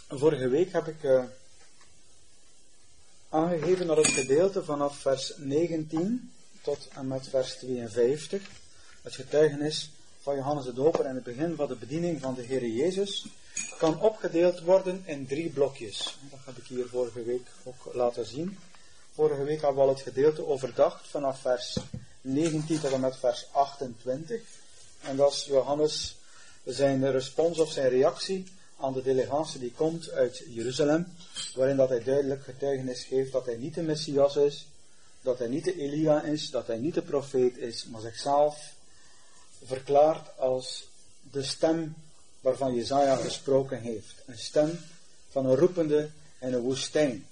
Vorige week heb ik aangegeven dat het gedeelte vanaf vers 19 tot en met vers 52, het getuigenis van Johannes de Doper en het begin van de bediening van de Heer Jezus, kan opgedeeld worden in 3 blokjes. Dat heb ik hier vorige week ook laten zien. Vorige week hebben we al het gedeelte overdacht vanaf vers 19 tot en met vers 28. En dat is Johannes zijn respons of zijn reactie aan de delegatie die komt uit Jeruzalem, waarin dat hij duidelijk getuigenis geeft dat hij niet de Messias is, dat hij niet de Elia is, dat hij niet de profeet is, maar zichzelf verklaart als de stem waarvan Jesaja gesproken heeft. Een stem van een roepende in een woestijn.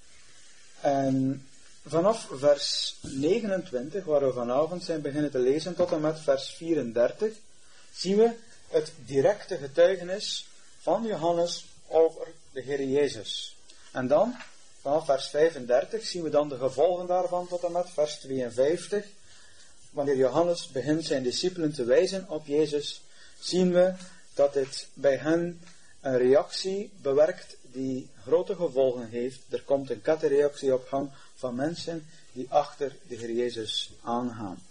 En vanaf vers 29, waar we vanavond zijn beginnen te lezen, tot en met vers 34, zien we het directe getuigenis van Johannes over de Heer Jezus. En dan, vanaf vers 35, zien we dan de gevolgen daarvan tot en met vers 52. Wanneer Johannes begint zijn discipelen te wijzen op Jezus, zien we dat dit bij hen een reactie bewerkt die grote gevolgen heeft. Er komt een kettenreactie op gang van mensen die achter de Heer Jezus aangaan.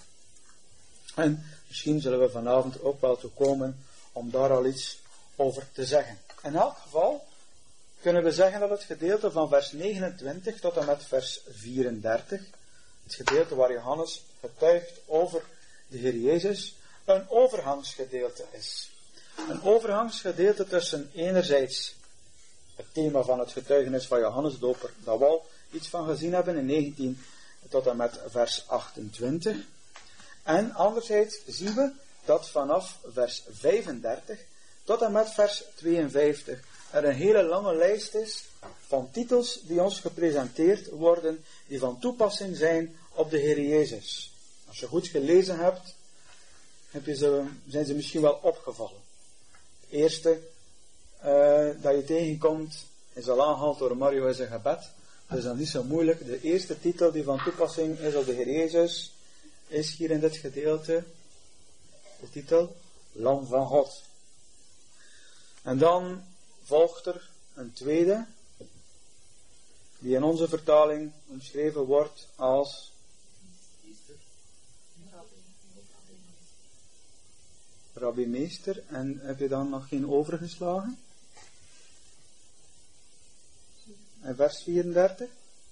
En misschien zullen we vanavond ook wel toe komen om daar al iets over te zeggen. In elk geval kunnen we zeggen dat het gedeelte van vers 29 tot en met vers 34, het gedeelte waar Johannes getuigt over de Heer Jezus, een overgangsgedeelte is. Een overgangsgedeelte tussen enerzijds het thema van het getuigenis van Johannes Doper, dat we al iets van gezien hebben in 19 tot en met vers 28. En anderzijds zien we dat vanaf vers 35 tot en met vers 52 er een hele lange lijst is van titels die ons gepresenteerd worden, die van toepassing zijn op de Heer Jezus. Als je goed gelezen hebt, zijn ze misschien wel opgevallen. Het eerste dat je tegenkomt is al aangehaald door Mario in zijn gebed. Dat is dan niet zo moeilijk. De eerste titel die van toepassing is op de Heer Jezus is hier in dit gedeelte de titel Lam van God. En dan volgt er een tweede, die in onze vertaling omschreven wordt als Rabbi-meester. En heb je dan nog geen overgeslagen? En vers 34?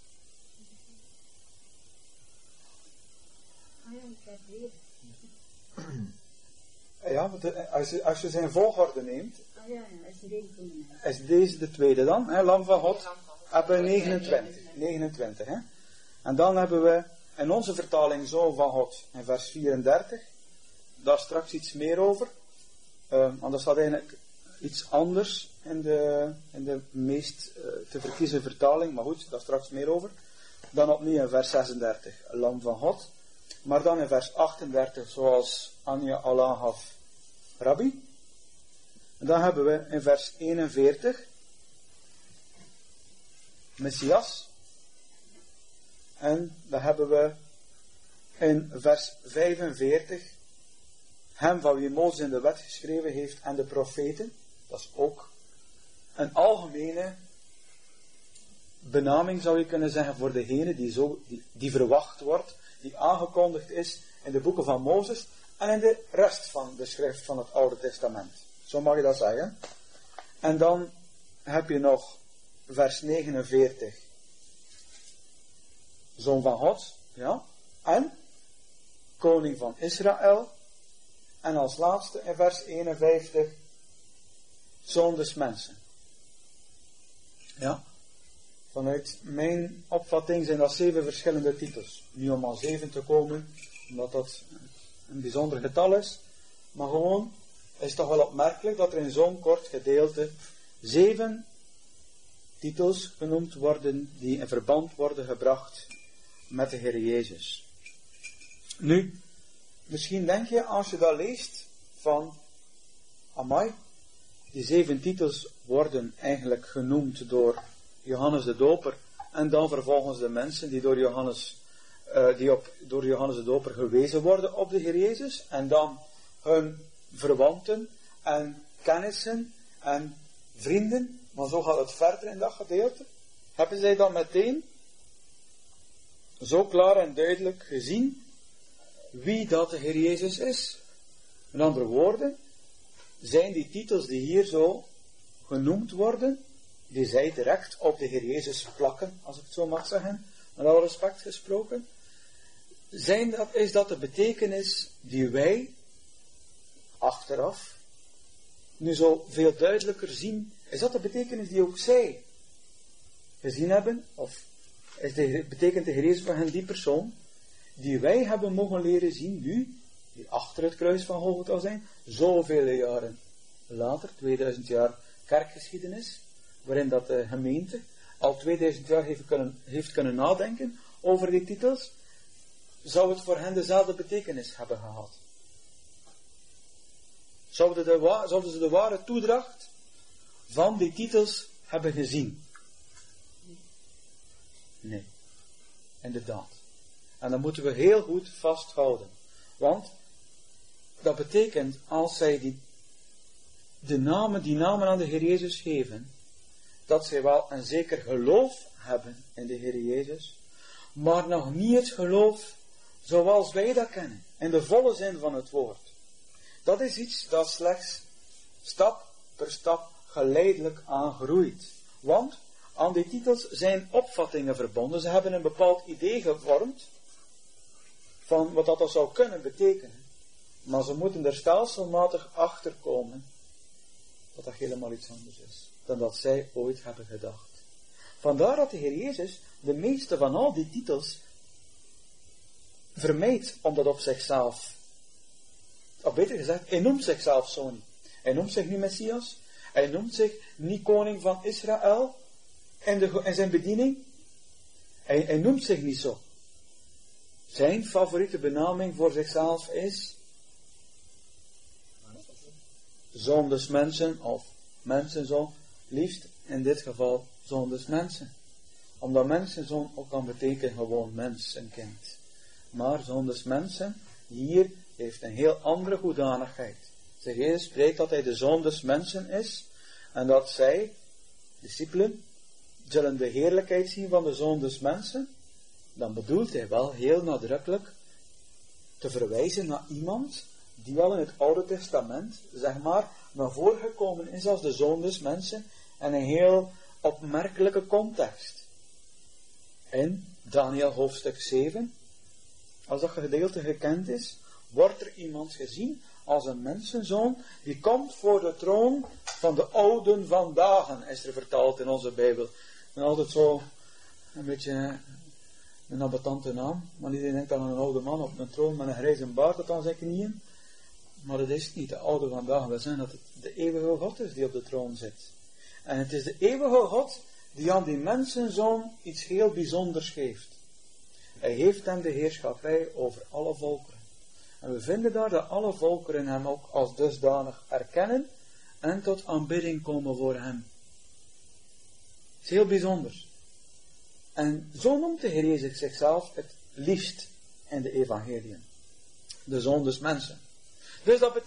Ja, als je zijn volgorde neemt, is deze de tweede dan, hè? Lam van God, hebben we 29, hè? En dan hebben we in onze vertaling Zoon van God in vers 34, daar straks iets meer over, want er staat eigenlijk iets anders in de meest te verkiezen vertaling, maar goed, daar straks meer over. Dan opnieuw in vers 36, Lam van God, maar dan in vers 38, zoals Anja al aangaf, Rabbi. En dan hebben we in vers 41 Messias. En dan hebben we in vers 45 hem van wie Mozes in de wet geschreven heeft en de profeten. Dat is ook een algemene benaming, zou je kunnen zeggen, voor degene die verwacht wordt, die aangekondigd is in de boeken van Mozes en in de rest van de schrift van het Oude Testament. Zo mag je dat zeggen. En dan heb je nog vers 49. Zoon van God. Ja. En koning van Israël. En als laatste in vers 51. Zoon des mensen. Ja. Vanuit mijn opvatting zijn dat 7 verschillende titels. Nu om aan 7 te komen, omdat dat een bijzonder getal is. Maar gewoon is het toch wel opmerkelijk dat er in zo'n kort gedeelte 7 titels genoemd worden die in verband worden gebracht met de Heer Jezus. Nu, misschien denk je als je dat leest van, amai, die 7 titels worden eigenlijk genoemd door Johannes de Doper en dan vervolgens de mensen die door Johannes de Doper gewezen worden op de Heer Jezus en dan hun verwanten en kennissen en vrienden maar zo gaat het verder in dat gedeelte, hebben zij dan meteen zo klaar en duidelijk gezien wie dat de Heer Jezus is. Met andere woorden, zijn die titels die hier zo genoemd worden, die zij direct op de Heer Jezus plakken, als ik het zo mag zeggen, met alle respect gesproken, is dat de betekenis die wij achteraf nu zo veel duidelijker zien, is dat de betekenis die ook zij gezien hebben, of betekent de Heer Jezus voor hen die persoon, die wij hebben mogen leren zien nu, die achter het kruis van Golgotha zijn, zoveel jaren later, 2000 jaar kerkgeschiedenis, waarin dat de gemeente al 2000 jaar heeft kunnen nadenken over die titels, zou het voor hen dezelfde betekenis hebben gehad. Zouden ze de ware toedracht van die titels hebben gezien? Nee, inderdaad. En dat moeten we heel goed vasthouden. Want dat betekent, als zij die namen aan de Heer Jezus geven, dat zij wel een zeker geloof hebben in de Heer Jezus, maar nog niet het geloof zoals wij dat kennen, in de volle zin van het woord. Dat is iets dat slechts stap per stap geleidelijk aangroeit. Want aan die titels zijn opvattingen verbonden. Ze hebben een bepaald idee gevormd van wat dat zou kunnen betekenen. Maar ze moeten er stelselmatig achter komen dat dat helemaal iets anders is dan dat zij ooit hebben gedacht. Vandaar dat de Heer Jezus de meeste van al die titels vermijdt om dat op zichzelf, of beter gezegd, hij noemt zichzelf zo niet. Hij noemt zich niet Messias, hij noemt zich niet koning van Israël in zijn bediening. Hij noemt zich niet zo. Zijn favoriete benaming voor zichzelf is Zoon des mensen, of mensenzoon, liefst in dit geval Zoon des mensen. Omdat mensenzoon ook kan betekenen gewoon mens, een kind. Maar Zoon des mensen, hier heeft een heel andere hoedanigheid. De Heer spreekt dat hij de Zoon des mensen is, en dat zij, discipelen, zullen de heerlijkheid zien van de Zoon des mensen. Dan bedoelt hij wel heel nadrukkelijk te verwijzen naar iemand die wel in het Oude Testament, zeg maar, naar voren gekomen is als de Zoon des mensen, en een heel opmerkelijke context. In Daniel hoofdstuk 7, als dat gedeelte gekend is, wordt er iemand gezien als een mensenzoon, die komt voor de troon van de ouden van dagen, is er vertaald in onze Bijbel. En altijd zo, een beetje een ambetante naam, maar iedereen denkt aan een oude man op een troon met een grijze baard tot aan zijn knieën. Maar dat is niet de oude van dagen, we zeggen dat het de eeuwige God is die op de troon zit. En het is de eeuwige God die aan die mensenzoon iets heel bijzonders geeft. Hij heeft hem de heerschappij over alle volkeren. En we vinden daar dat alle volkeren hem ook als dusdanig erkennen en tot aanbidding komen voor hem. Het is heel bijzonder. En zo noemt de Heer Jezus zichzelf het liefst in de evangeliën. De Zoon des mensen. Dus dat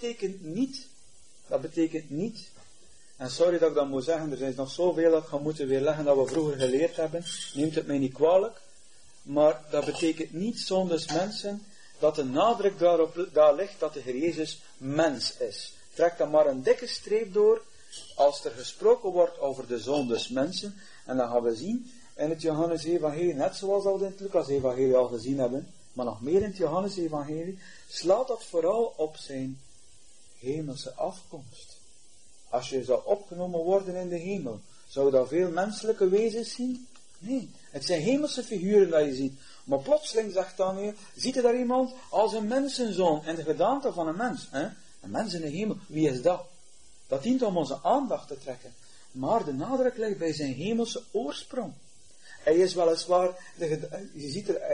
betekent niet, en sorry dat ik dat moet zeggen, er is nog zoveel dat ik ga moeten weerleggen dat we vroeger geleerd hebben, neemt het mij niet kwalijk, maar dat betekent niet Zoon des mensen, dat de nadruk daar ligt dat de Heer Jezus mens is. Trek dan maar een dikke streep door, als er gesproken wordt over de Zoon des mensen, en dan gaan we zien in het Johannes-evangelie, net zoals we in het Lucas-evangelie al gezien hebben, maar nog meer in het Johannes-evangelie, slaat dat vooral op zijn hemelse afkomst. Als je zou opgenomen worden in de hemel, zou je daar veel menselijke wezens zien? Nee, het zijn hemelse figuren dat je ziet. Maar plotseling zegt Daniel, ziet er daar iemand als een mensenzoon in de gedaante van een mens. Hè? Een mens in de hemel, wie is dat? Dat dient om onze aandacht te trekken. Maar de nadruk ligt bij zijn hemelse oorsprong. Hij is weliswaar, hij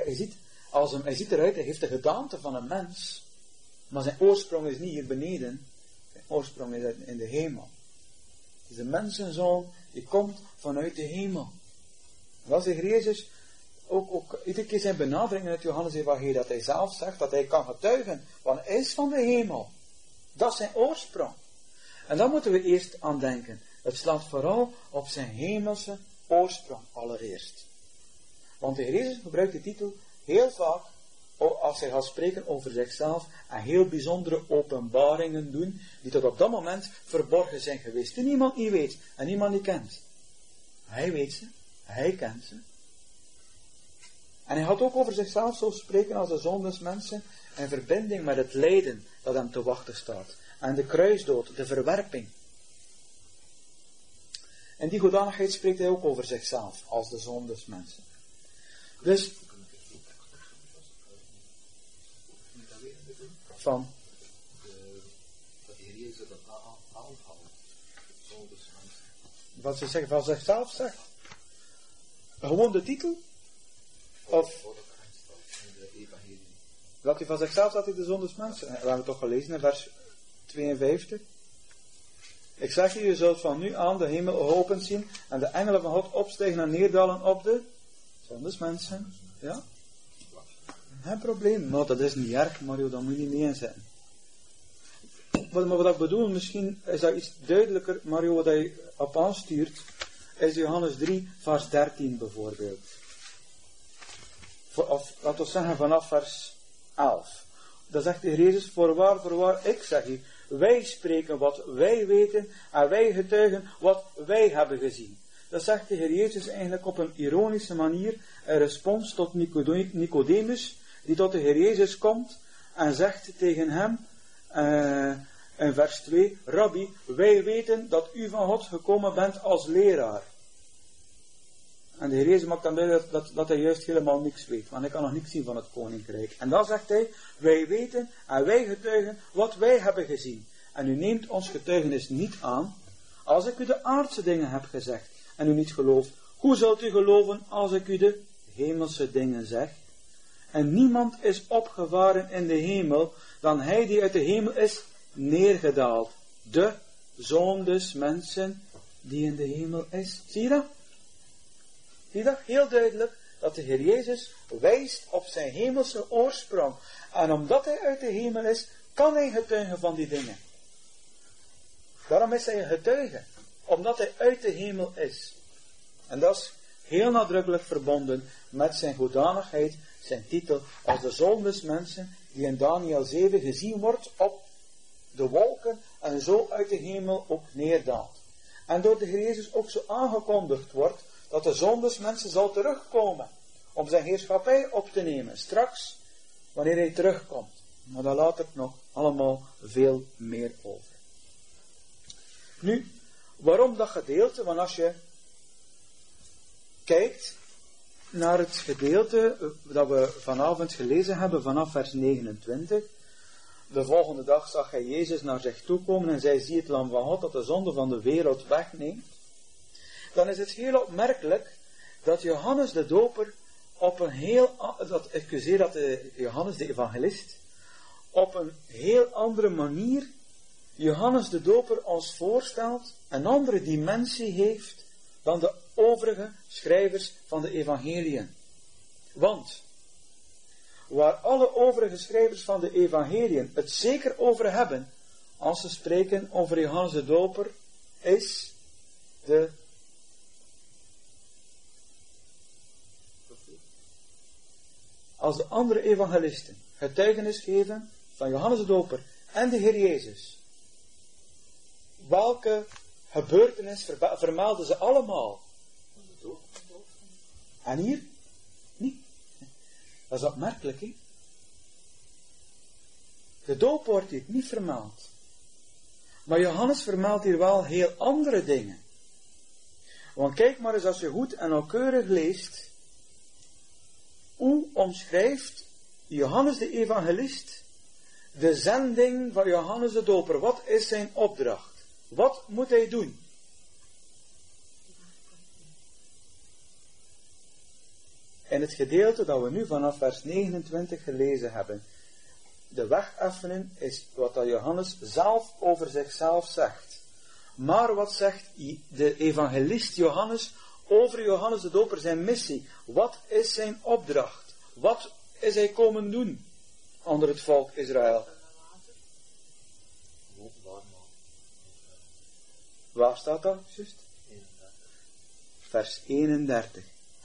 ziet eruit, hij heeft de gedaante van een mens. Maar zijn oorsprong is niet hier beneden. Zijn oorsprong is in de hemel. Het is een mensenzoon die komt vanuit de hemel. En dat is de Heer Jezus ook iedere keer zijn benadering in het Johannes-evangelie, dat hij zelf zegt dat hij kan getuigen, want hij is van de hemel. Dat is zijn oorsprong. En daar moeten we eerst aan denken. Het slaat vooral op zijn hemelse oorsprong allereerst. Want de Heer Jezus gebruikt de titel heel vaak als hij gaat spreken over zichzelf en heel bijzondere openbaringen doen die tot op dat moment verborgen zijn geweest. Die niemand niet weet en niemand niet kent. Hij weet ze, hij kent ze. En hij had ook over zichzelf zo spreken als de zoon des mensen in verbinding met het lijden dat hem te wachten staat. En de kruisdood, de verwerping. En die hoedanigheid spreekt hij ook over zichzelf als de zoon des mensen. Dus van dat de Heer Jezus dat aanhaalt, zoon des mensen. Wat ze zeggen van zichzelf zegt. Gewoon de titel? Of dat hij van zichzelf staat, hij de zoon des mensen. We hebben het toch gelezen in vers 52. Ik zeg je zult van nu aan de hemel geopend zien en de engelen van God opstijgen en neerdalen op de zoon des mensen. Ja? Geen probleem. Nou, dat is niet erg, Mario, daar moet je niet mee inzetten. Maar wat ik bedoel, misschien is dat iets duidelijker, Mario, wat hij op aanstuurt, is Johannes 3, vers 13 bijvoorbeeld. Of laten we zeggen vanaf vers 11. Dan zegt de Heer Jezus, voorwaar, ik zeg u, wij spreken wat wij weten en wij getuigen wat wij hebben gezien. Dat zegt de Heer Jezus eigenlijk op een ironische manier, een respons tot Nicodemus, die tot de Heer Jezus komt en zegt tegen hem, in vers 2, Rabbi, wij weten dat u van God gekomen bent als leraar. En de Heer Jezus maakt dan duidelijk dat hij juist helemaal niks weet, want hij kan nog niks zien van het koninkrijk. En dan zegt hij, wij weten en wij getuigen wat wij hebben gezien. En u neemt ons getuigenis niet aan, als ik u de aardse dingen heb gezegd en u niet gelooft. Hoe zult u geloven als ik u de hemelse dingen zeg? En niemand is opgevaren in de hemel dan hij die uit de hemel is neergedaald. De zoon des mensen die in de hemel is. Zie je dat? Zie je dat? Heel duidelijk dat de Heer Jezus wijst op zijn hemelse oorsprong. En omdat hij uit de hemel is, kan hij getuigen van die dingen. Daarom is hij een getuige. Omdat hij uit de hemel is. En dat is heel nadrukkelijk verbonden met zijn hoedanigheid, zijn titel als de zoon des mensen, die in Daniel 7 gezien wordt op de wolken en zo uit de hemel ook neerdaalt. En door de Heer Jezus ook zo aangekondigd wordt dat de zoon des mensen zal terugkomen om zijn heerschappij op te nemen. Straks, wanneer hij terugkomt. Maar daar later nog allemaal veel meer over. Nu, waarom dat gedeelte? Want als je kijkt naar het gedeelte dat we vanavond gelezen hebben vanaf vers 29. De volgende dag zag hij Jezus naar zich toe komen en zei, zie het lam van God dat de zonde van de wereld wegneemt. Dan is het heel opmerkelijk dat Johannes de Doper op een heel, dat Johannes de Evangelist op een heel andere manier Johannes de Doper ons voorstelt, een andere dimensie heeft dan de overige schrijvers van de evangeliën. Want waar alle overige schrijvers van de evangeliën het zeker over hebben, als ze spreken over Johannes de Doper, is als de andere evangelisten getuigenis geven van Johannes de Doper en de Heer Jezus, welke gebeurtenis vermelden ze allemaal? En hier? Niet. Dat is opmerkelijk, hè? De doop wordt hier niet vermeld. Maar Johannes vermeldt hier wel heel andere dingen. Want kijk maar eens als je goed en nauwkeurig leest, hoe omschrijft Johannes de Evangelist de zending van Johannes de Doper? Wat is zijn opdracht? Wat moet hij doen? In het gedeelte dat we nu vanaf vers 29 gelezen hebben, de weg effenen is wat dat Johannes zelf over zichzelf zegt. Maar wat zegt de evangelist Johannes over Johannes de Doper, zijn missie? Wat is zijn opdracht? Wat is hij komen doen onder het volk Israël? Waar staat dat? Just? Vers 31.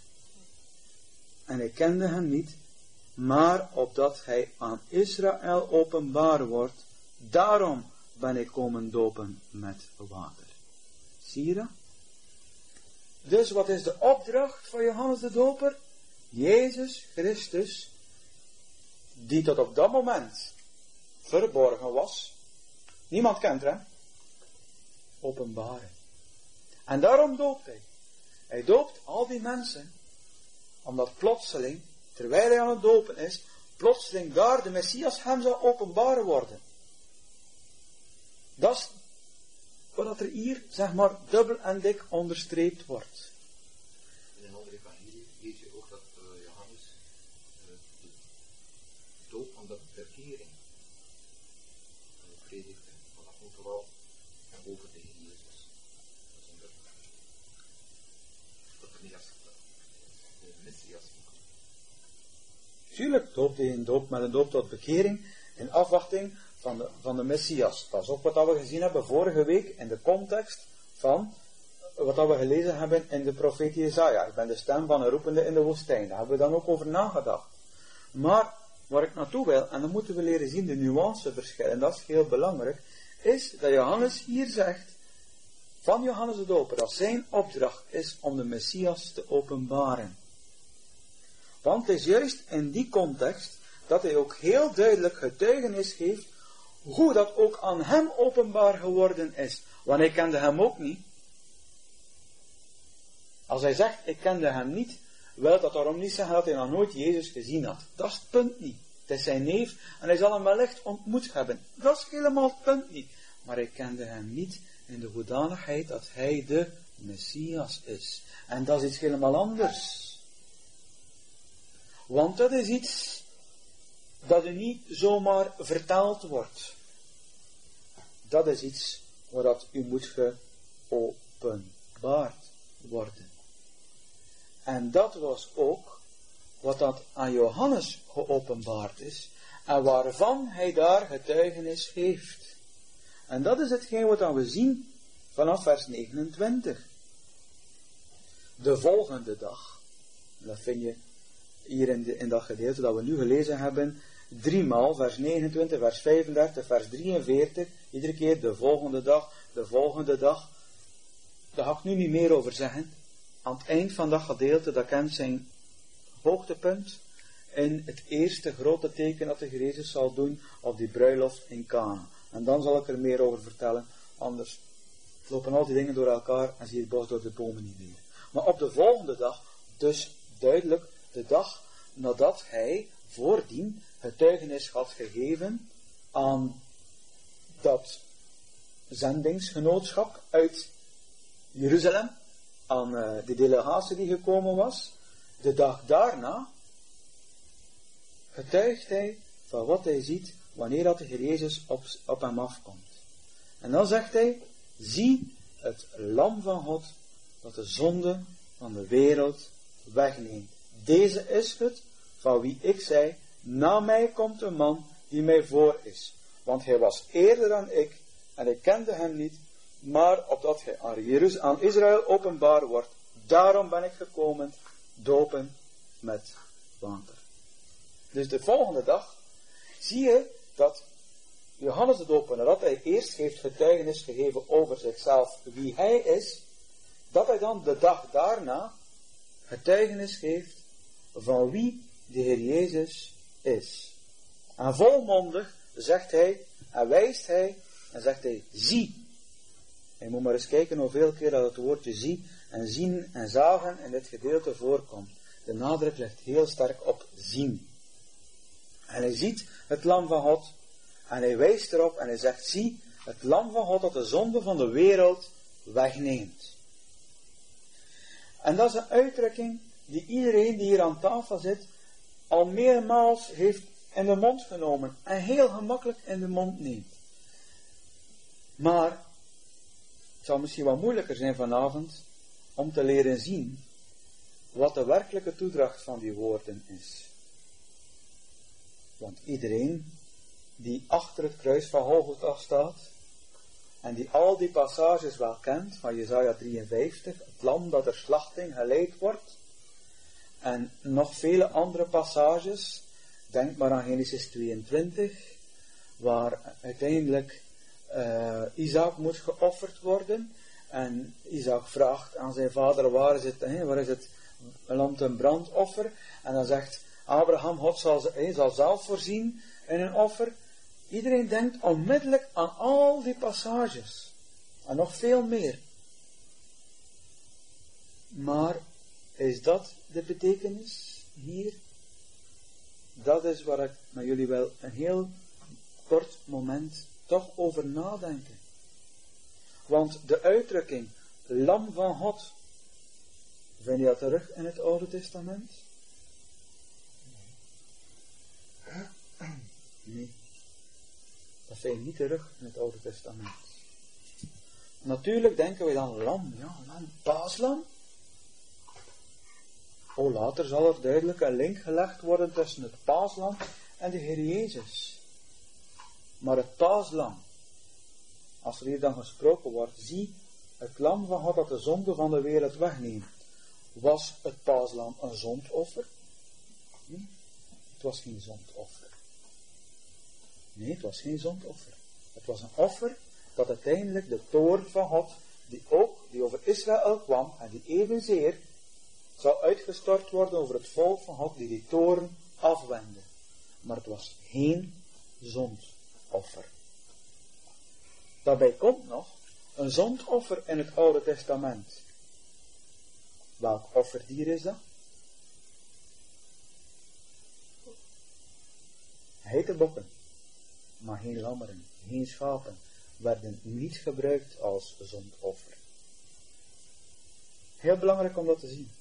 En ik kende hem niet, maar opdat hij aan Israël openbaar wordt, daarom ben ik komen dopen met water. Zie je dat? Dus wat is de opdracht van Johannes de Doper? Jezus Christus, die tot op dat moment verborgen was. Niemand kent hem. Openbaren. En daarom doopt hij. Hij doopt al die mensen, omdat plotseling, terwijl hij aan het dopen is, plotseling daar de Messias hem zou openbaren worden. Dat is wat er hier, zeg maar, dubbel en dik onderstreept wordt. In een andere evangelie lees je ook dat Johannes de doop van de bekering predikte. Maar dat komt vooral over de Heer Jezus. Dat is de Messias. Tuurlijk doopt hij met een doop tot bekering in afwachting van de Messias. Dat is ook wat we gezien hebben vorige week in de context van wat we gelezen hebben in de profeet Jesaja. Ik ben de stem van een roepende in de woestijn. Daar hebben we dan ook over nagedacht. Maar waar ik naartoe wil, en dan moeten we leren zien de nuanceverschillen, en dat is heel belangrijk, is dat Johannes hier zegt, van Johannes de Doper, dat zijn opdracht is om de Messias te openbaren. Want het is juist in die context dat hij ook heel duidelijk getuigenis geeft hoe dat ook aan hem openbaar geworden is. Want hij kende hem ook niet. Als hij zegt, ik kende hem niet, wil dat daarom niet zeggen dat hij nog nooit Jezus gezien had. Dat is het punt niet. Het is zijn neef en hij zal hem wellicht ontmoet hebben. Dat is helemaal het punt niet. Maar hij kende hem niet in de hoedanigheid dat hij de Messias is. En dat is iets helemaal anders. Want dat is iets dat er niet zomaar vertaald wordt. Dat is iets wat u moet geopenbaard worden. En dat was ook wat dat aan Johannes geopenbaard is en waarvan hij daar getuigenis geeft. En dat is hetgeen wat we zien vanaf vers 29. De volgende dag, en dat vind je hier in dat gedeelte dat we nu gelezen hebben, 3 maal, vers 29, vers 35, vers 43, iedere keer de volgende dag, de volgende dag. Daar ga ik nu niet meer over zeggen. Aan het eind van dat gedeelte, dat kent zijn hoogtepunt in het eerste grote teken dat de Heer Jezus zal doen op die bruiloft in Kana. En dan zal ik er meer over vertellen, anders lopen al die dingen door elkaar en zie je het bos door de bomen niet meer. Maar op de volgende dag, dus duidelijk de dag nadat hij voordien getuigenis had gegeven aan dat zendingsgenootschap uit Jeruzalem, aan de delegatie die gekomen was, de dag daarna getuigt hij van wat hij ziet wanneer dat de Heer Jezus op hem afkomt. En dan zegt hij, zie het lam van God dat de zonde van de wereld wegneemt. Deze is het van wie ik zei, na mij komt een man die mij voor is. Want hij was eerder dan ik en ik kende hem niet, maar opdat hij aan Israël openbaar wordt, daarom ben ik gekomen, dopen met water. Dus de volgende dag zie je dat Johannes de Doper, nadat hij eerst heeft getuigenis gegeven over zichzelf, wie hij is, dat hij dan de dag daarna getuigenis geeft van wie de Heer Jezus is. En volmondig zegt hij, en wijst hij, en zegt hij, zie. Je moet maar eens kijken hoeveel keer dat het woordje zie en zien en zagen in dit gedeelte voorkomt. De nadruk ligt heel sterk op zien. En hij ziet het lam van God, en hij wijst erop en hij zegt, zie, het lam van God dat de zonde van de wereld wegneemt. En dat is een uitdrukking die iedereen die hier aan tafel zit al meermaals heeft in de mond genomen en heel gemakkelijk in de mond neemt. Maar het zal misschien wat moeilijker zijn vanavond om te leren zien wat de werkelijke toedracht van die woorden is. Want iedereen die achter het kruis van Golgotha staat, en die al die passages wel kent, van Jesaja 53, het lam dat er slachting geleid wordt, en nog vele andere passages, denk maar aan Genesis 22, waar uiteindelijk Isaac moet geofferd worden, en Isaac vraagt aan zijn vader, waar is het lam ten brandoffer, en dan zegt Abraham, God zal zelf voorzien in een offer. Iedereen denkt onmiddellijk aan al die passages. En nog veel meer. Maar is dat de betekenis hier? Dat is waar ik met jullie wel een heel kort moment toch over nadenken. Want de uitdrukking lam van God, vind je dat terug in het Oude Testament? Nee. Dat vind je niet terug in het Oude Testament. Natuurlijk denken we dan lam, paaslam. Later zal er duidelijk een link gelegd worden tussen het paaslam en de Heer Jezus. Maar het paaslam, als er hier dan gesproken wordt, zie het lam van God dat de zonde van de wereld wegneemt. Was het paaslam een zondoffer? Nee, het was geen zondoffer. Nee, het was geen zondoffer. Het was een offer dat uiteindelijk de toorn van God, die over Israël kwam en die evenzeer zou uitgestort worden over het volk van God die toorn afwendde. Maar het was geen zondoffer. Daarbij komt nog een zondoffer in het Oude Testament. Welk offerdier is dat? Geitenbokken, maar geen lammeren, geen schapen, werden niet gebruikt als zondoffer. Heel belangrijk om dat te zien.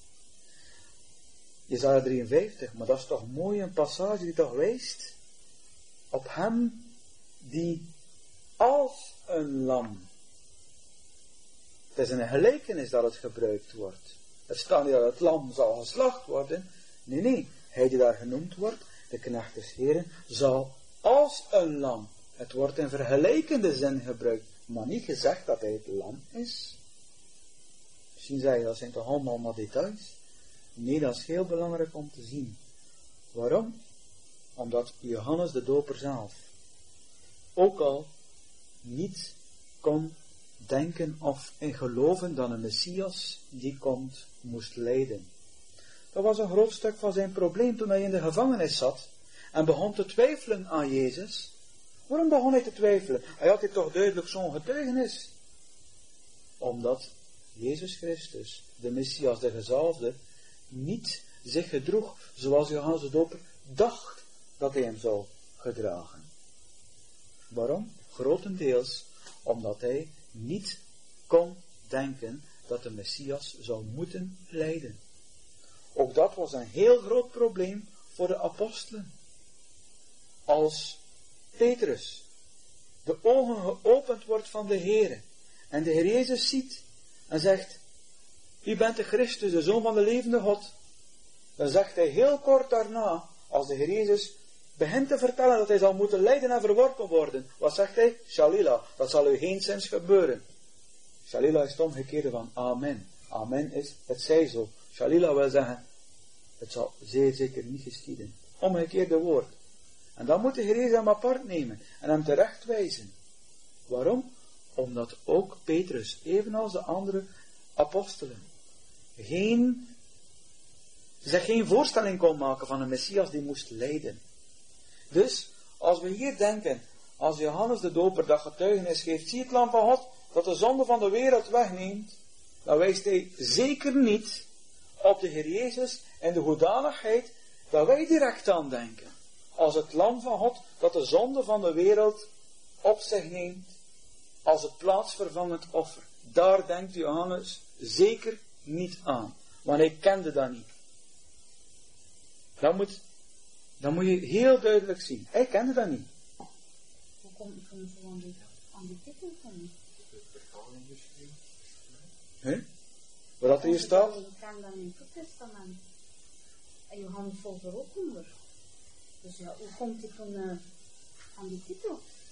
Jesaja 53, maar dat is toch mooi, een passage die toch wijst op hem die als een lam. Het is een gelijkenis dat het gebruikt wordt. Het staat niet dat het lam zal geslacht worden. Nee, hij die daar genoemd wordt, de knecht des Heren, zal als een lam. Het wordt in vergelijkende zin gebruikt, maar niet gezegd dat hij het lam is. Misschien zeg je, dat zijn toch allemaal maar details? Nee, dat is heel belangrijk om te zien. Waarom? Omdat Johannes de Doper zelf ook al niet kon denken of in geloven dat een Messias die komt moest lijden. Dat was een groot stuk van zijn probleem toen hij in de gevangenis zat en begon te twijfelen aan Jezus. Waarom begon hij te twijfelen? Hij had hier toch duidelijk zo'n getuigenis. Omdat Jezus Christus, de Messias, de gezalfde, niet zich gedroeg zoals Johannes de Doper dacht dat hij hem zou gedragen. Waarom? Grotendeels omdat hij niet kon denken dat de Messias zou moeten lijden. Ook dat was een heel groot probleem voor de apostelen. Als Petrus de ogen geopend wordt van de Heere en de Heer Jezus ziet en zegt: U bent de Christus, de Zoon van de levende God. Dan zegt hij heel kort daarna, als de Heer Jezus begint te vertellen dat hij zal moeten lijden en verworpen worden. Wat zegt hij? Shalila, dat zal u geenszins gebeuren. Shalila is het omgekeerde van amen. Amen is, het zij zo. Shalila wil zeggen, het zal zeer zeker niet geschieden. Omgekeerde woord. En dan moet de Heer Jezus hem apart nemen en hem terechtwijzen. Waarom? Omdat ook Petrus, evenals de andere apostelen, zich geen voorstelling kon maken van een Messias die moest lijden. Dus, als we hier denken, als Johannes de Doper dat getuigenis geeft, zie het lam van God, dat de zonde van de wereld wegneemt, dan wijst hij zeker niet op de Heer Jezus en de hoedanigheid dat wij direct aan denken. Als het lam van God, dat de zonde van de wereld op zich neemt, als het plaatsvervangend offer. Daar denkt Johannes zeker niet aan, want hij kende dat niet. Dan moet je heel duidelijk zien. Hij kende dat niet. Hoe komt het van zo aan die titel van? Wat er hier staat? Ik ken dat in het Testament. En Johannes volgt er ook onder. Dus ja, hoe komt het van aan die titel?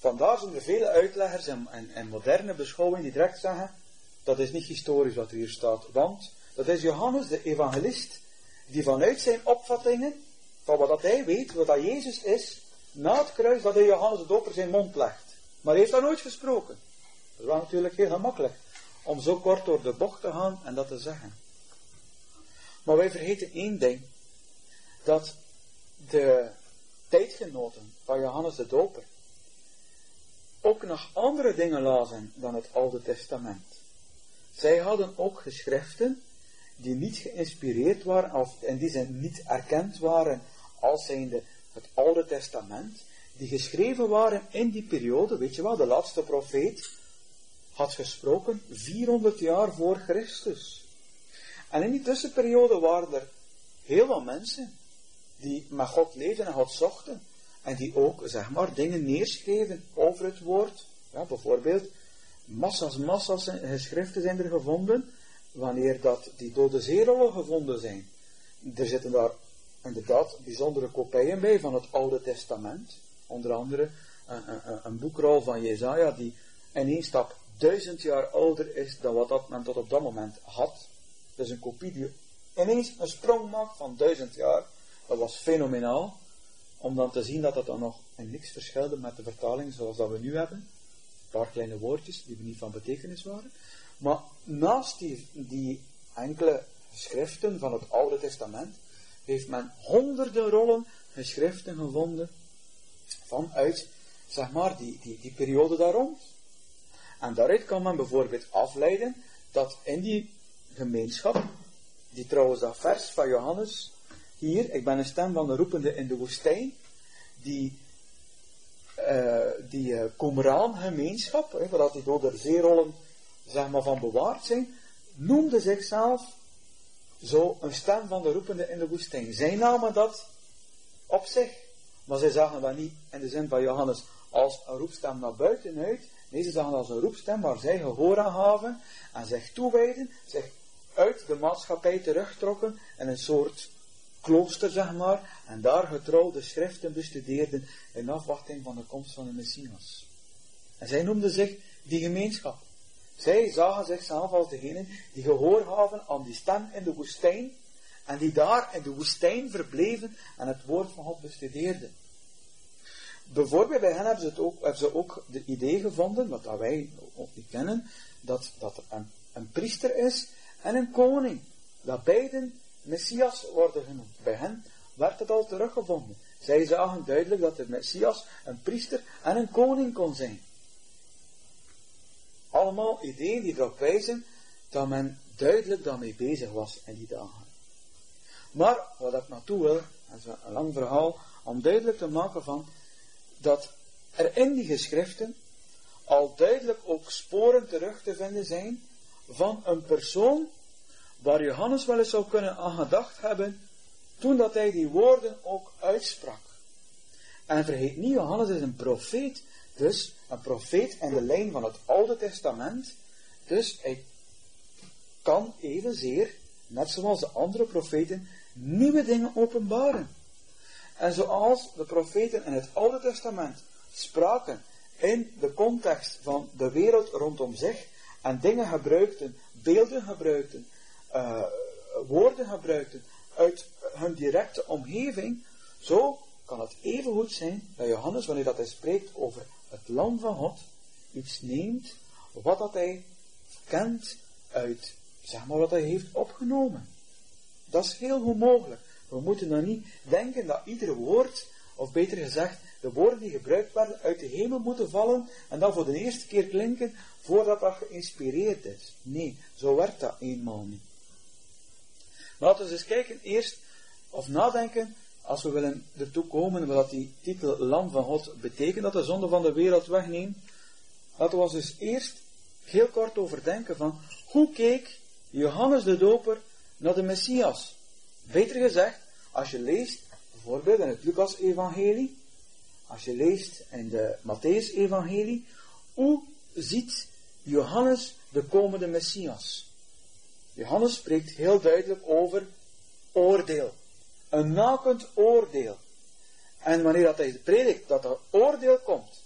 vandaar zijn er vele uitleggers en moderne beschouwingen die direct zeggen, dat is niet historisch wat er hier staat, want dat is Johannes de evangelist, die vanuit zijn opvattingen, van wat dat hij weet, wat dat Jezus is, na het kruis, dat hij Johannes de Doper zijn mond legt. Maar hij heeft daar nooit gesproken. Dat is wel natuurlijk heel gemakkelijk, om zo kort door de bocht te gaan en dat te zeggen. Maar wij vergeten één ding, dat de tijdgenoten van Johannes de Doper ook nog andere dingen lazen dan het Oude Testament. Zij hadden ook geschriften die niet geïnspireerd waren, of in die zin niet erkend waren als zijnde het Oude Testament, die geschreven waren in die periode. Weet je wel, de laatste profeet had gesproken 400 jaar voor Christus. En in die tussenperiode waren er heel wat mensen die met God leefden en God zochten. En die ook, zeg maar, dingen neerschreven over het woord. Ja, bijvoorbeeld, massa's geschriften zijn er gevonden, wanneer dat die dode zeerollen gevonden zijn. Er zitten daar inderdaad bijzondere kopieën bij van het Oude Testament. Onder andere een boekrol van Jesaja, die in één stap 1000 jaar ouder is dan wat dat men tot op dat moment had. Dus een kopie die ineens een sprong maakt van 1000 jaar. Dat was fenomenaal. Om dan te zien dat dat dan nog in niks verschilde met de vertaling zoals dat we nu hebben. Een paar kleine woordjes die niet van betekenis waren. Maar naast die enkele geschriften van het Oude Testament heeft men honderden rollen geschriften gevonden vanuit, zeg maar, die periode daar rond. En daaruit kan men bijvoorbeeld afleiden dat in die gemeenschap, die trouwens dat vers van Johannes, hier, ik ben een stem van de roepende in de woestijn, die Qumran-gemeenschap, waar dat die dode zeerollen, zeg maar, van bewaard zijn, noemde zichzelf zo een stem van de roepende in de woestijn. Zij namen dat op zich, maar zij zagen dat niet in de zin van Johannes als een roepstem naar buiten uit. Nee, ze zagen dat als een roepstem waar zij gehoor aan gaven en zich toewijden, zich uit de maatschappij terugtrokken en een soort klooster, zeg maar, en daar getrouw de schriften bestudeerden in afwachting van de komst van de Messias. En zij noemden zich die gemeenschap. Zij zagen zichzelf als degenen die gehoor gaven aan die stem in de woestijn en die daar in de woestijn verbleven en het woord van God bestudeerden. Bijvoorbeeld bij hen hebben ze ook de idee gevonden, wat dat wij ook niet kennen, dat er een priester is en een koning. Dat beiden Messias worden genoemd. Bij hen werd het al teruggevonden. Zij zagen duidelijk dat de Messias een priester en een koning kon zijn. Allemaal ideeën die erop wijzen dat men duidelijk daarmee bezig was in die dagen. Maar, wat ik naartoe wil, dat is een lang verhaal, om duidelijk te maken van, dat er in die geschriften al duidelijk ook sporen terug te vinden zijn van een persoon waar Johannes wel eens zou kunnen aan gedacht hebben toen dat hij die woorden ook uitsprak. En vergeet niet, Johannes is een profeet, dus een profeet in de lijn van het Oude Testament, dus hij kan evenzeer, net zoals de andere profeten, nieuwe dingen openbaren. En zoals de profeten in het Oude Testament spraken in de context van de wereld rondom zich en dingen gebruikten, beelden gebruikten, woorden gebruikten uit hun directe omgeving, zo kan het even goed zijn dat Johannes, wanneer dat hij spreekt over het lam van God, iets neemt wat dat hij kent uit, zeg maar, wat hij heeft opgenomen. Dat is heel goed mogelijk. We moeten dan niet denken dat ieder woord, of beter gezegd, de woorden die gebruikt werden uit de hemel moeten vallen en dan voor de eerste keer klinken voordat dat geïnspireerd is. Nee, zo werkt dat eenmaal niet. Maar laten we eens kijken eerst, of nadenken, als we willen ertoe komen wat die titel Lam van God betekent, dat de zonde van de wereld wegneemt. Laten we ons dus eerst heel kort overdenken van, hoe keek Johannes de Doper naar de Messias? Beter gezegd, als je leest, bijvoorbeeld in het Lucas-evangelie, als je leest in de Matthäus-evangelie, hoe ziet Johannes de komende Messias? Johannes spreekt heel duidelijk over oordeel. Een nakend oordeel. En wanneer dat hij predikt dat er oordeel komt,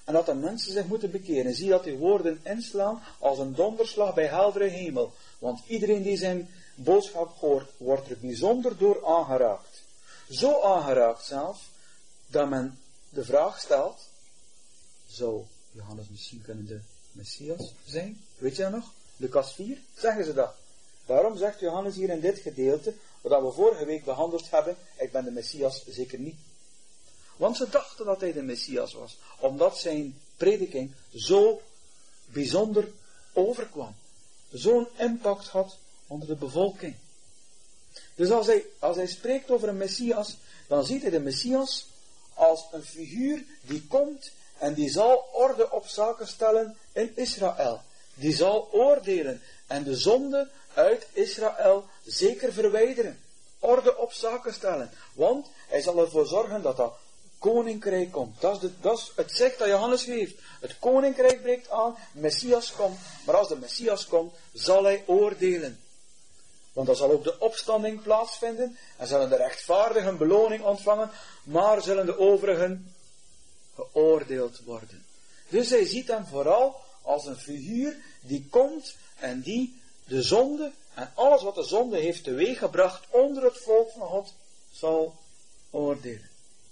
en dat de mensen zich moeten bekeren. Zie dat die woorden inslaan als een donderslag bij heldere hemel. Want iedereen die zijn boodschap hoort, wordt er bijzonder door aangeraakt. Zo aangeraakt zelf, dat men de vraag stelt, zou Johannes misschien kunnen de Messias zijn? Weet je dat nog? Lucas 4, zeggen ze dat. Daarom zegt Johannes hier in dit gedeelte, wat we vorige week behandeld hebben, ik ben de Messias zeker niet. Want ze dachten dat hij de Messias was, omdat zijn prediking zo bijzonder overkwam. Zo'n impact had onder de bevolking. Dus als hij spreekt over een Messias, dan ziet hij de Messias als een figuur die komt en die zal orde op zaken stellen in Israël. Die zal oordelen en de zonde uit Israël zeker verwijderen. Orde op zaken stellen. Want hij zal ervoor zorgen dat dat koninkrijk komt. Dat is het zicht dat Johannes geeft. Het koninkrijk breekt aan, Messias komt. Maar als de Messias komt, zal hij oordelen. Want dan zal ook de opstanding plaatsvinden. En zullen de rechtvaardigen een beloning ontvangen. Maar zullen de overigen geoordeeld worden. Dus hij ziet hem vooral als een figuur die komt en die de zonde en alles wat de zonde heeft teweeggebracht onder het volk van God zal oordelen.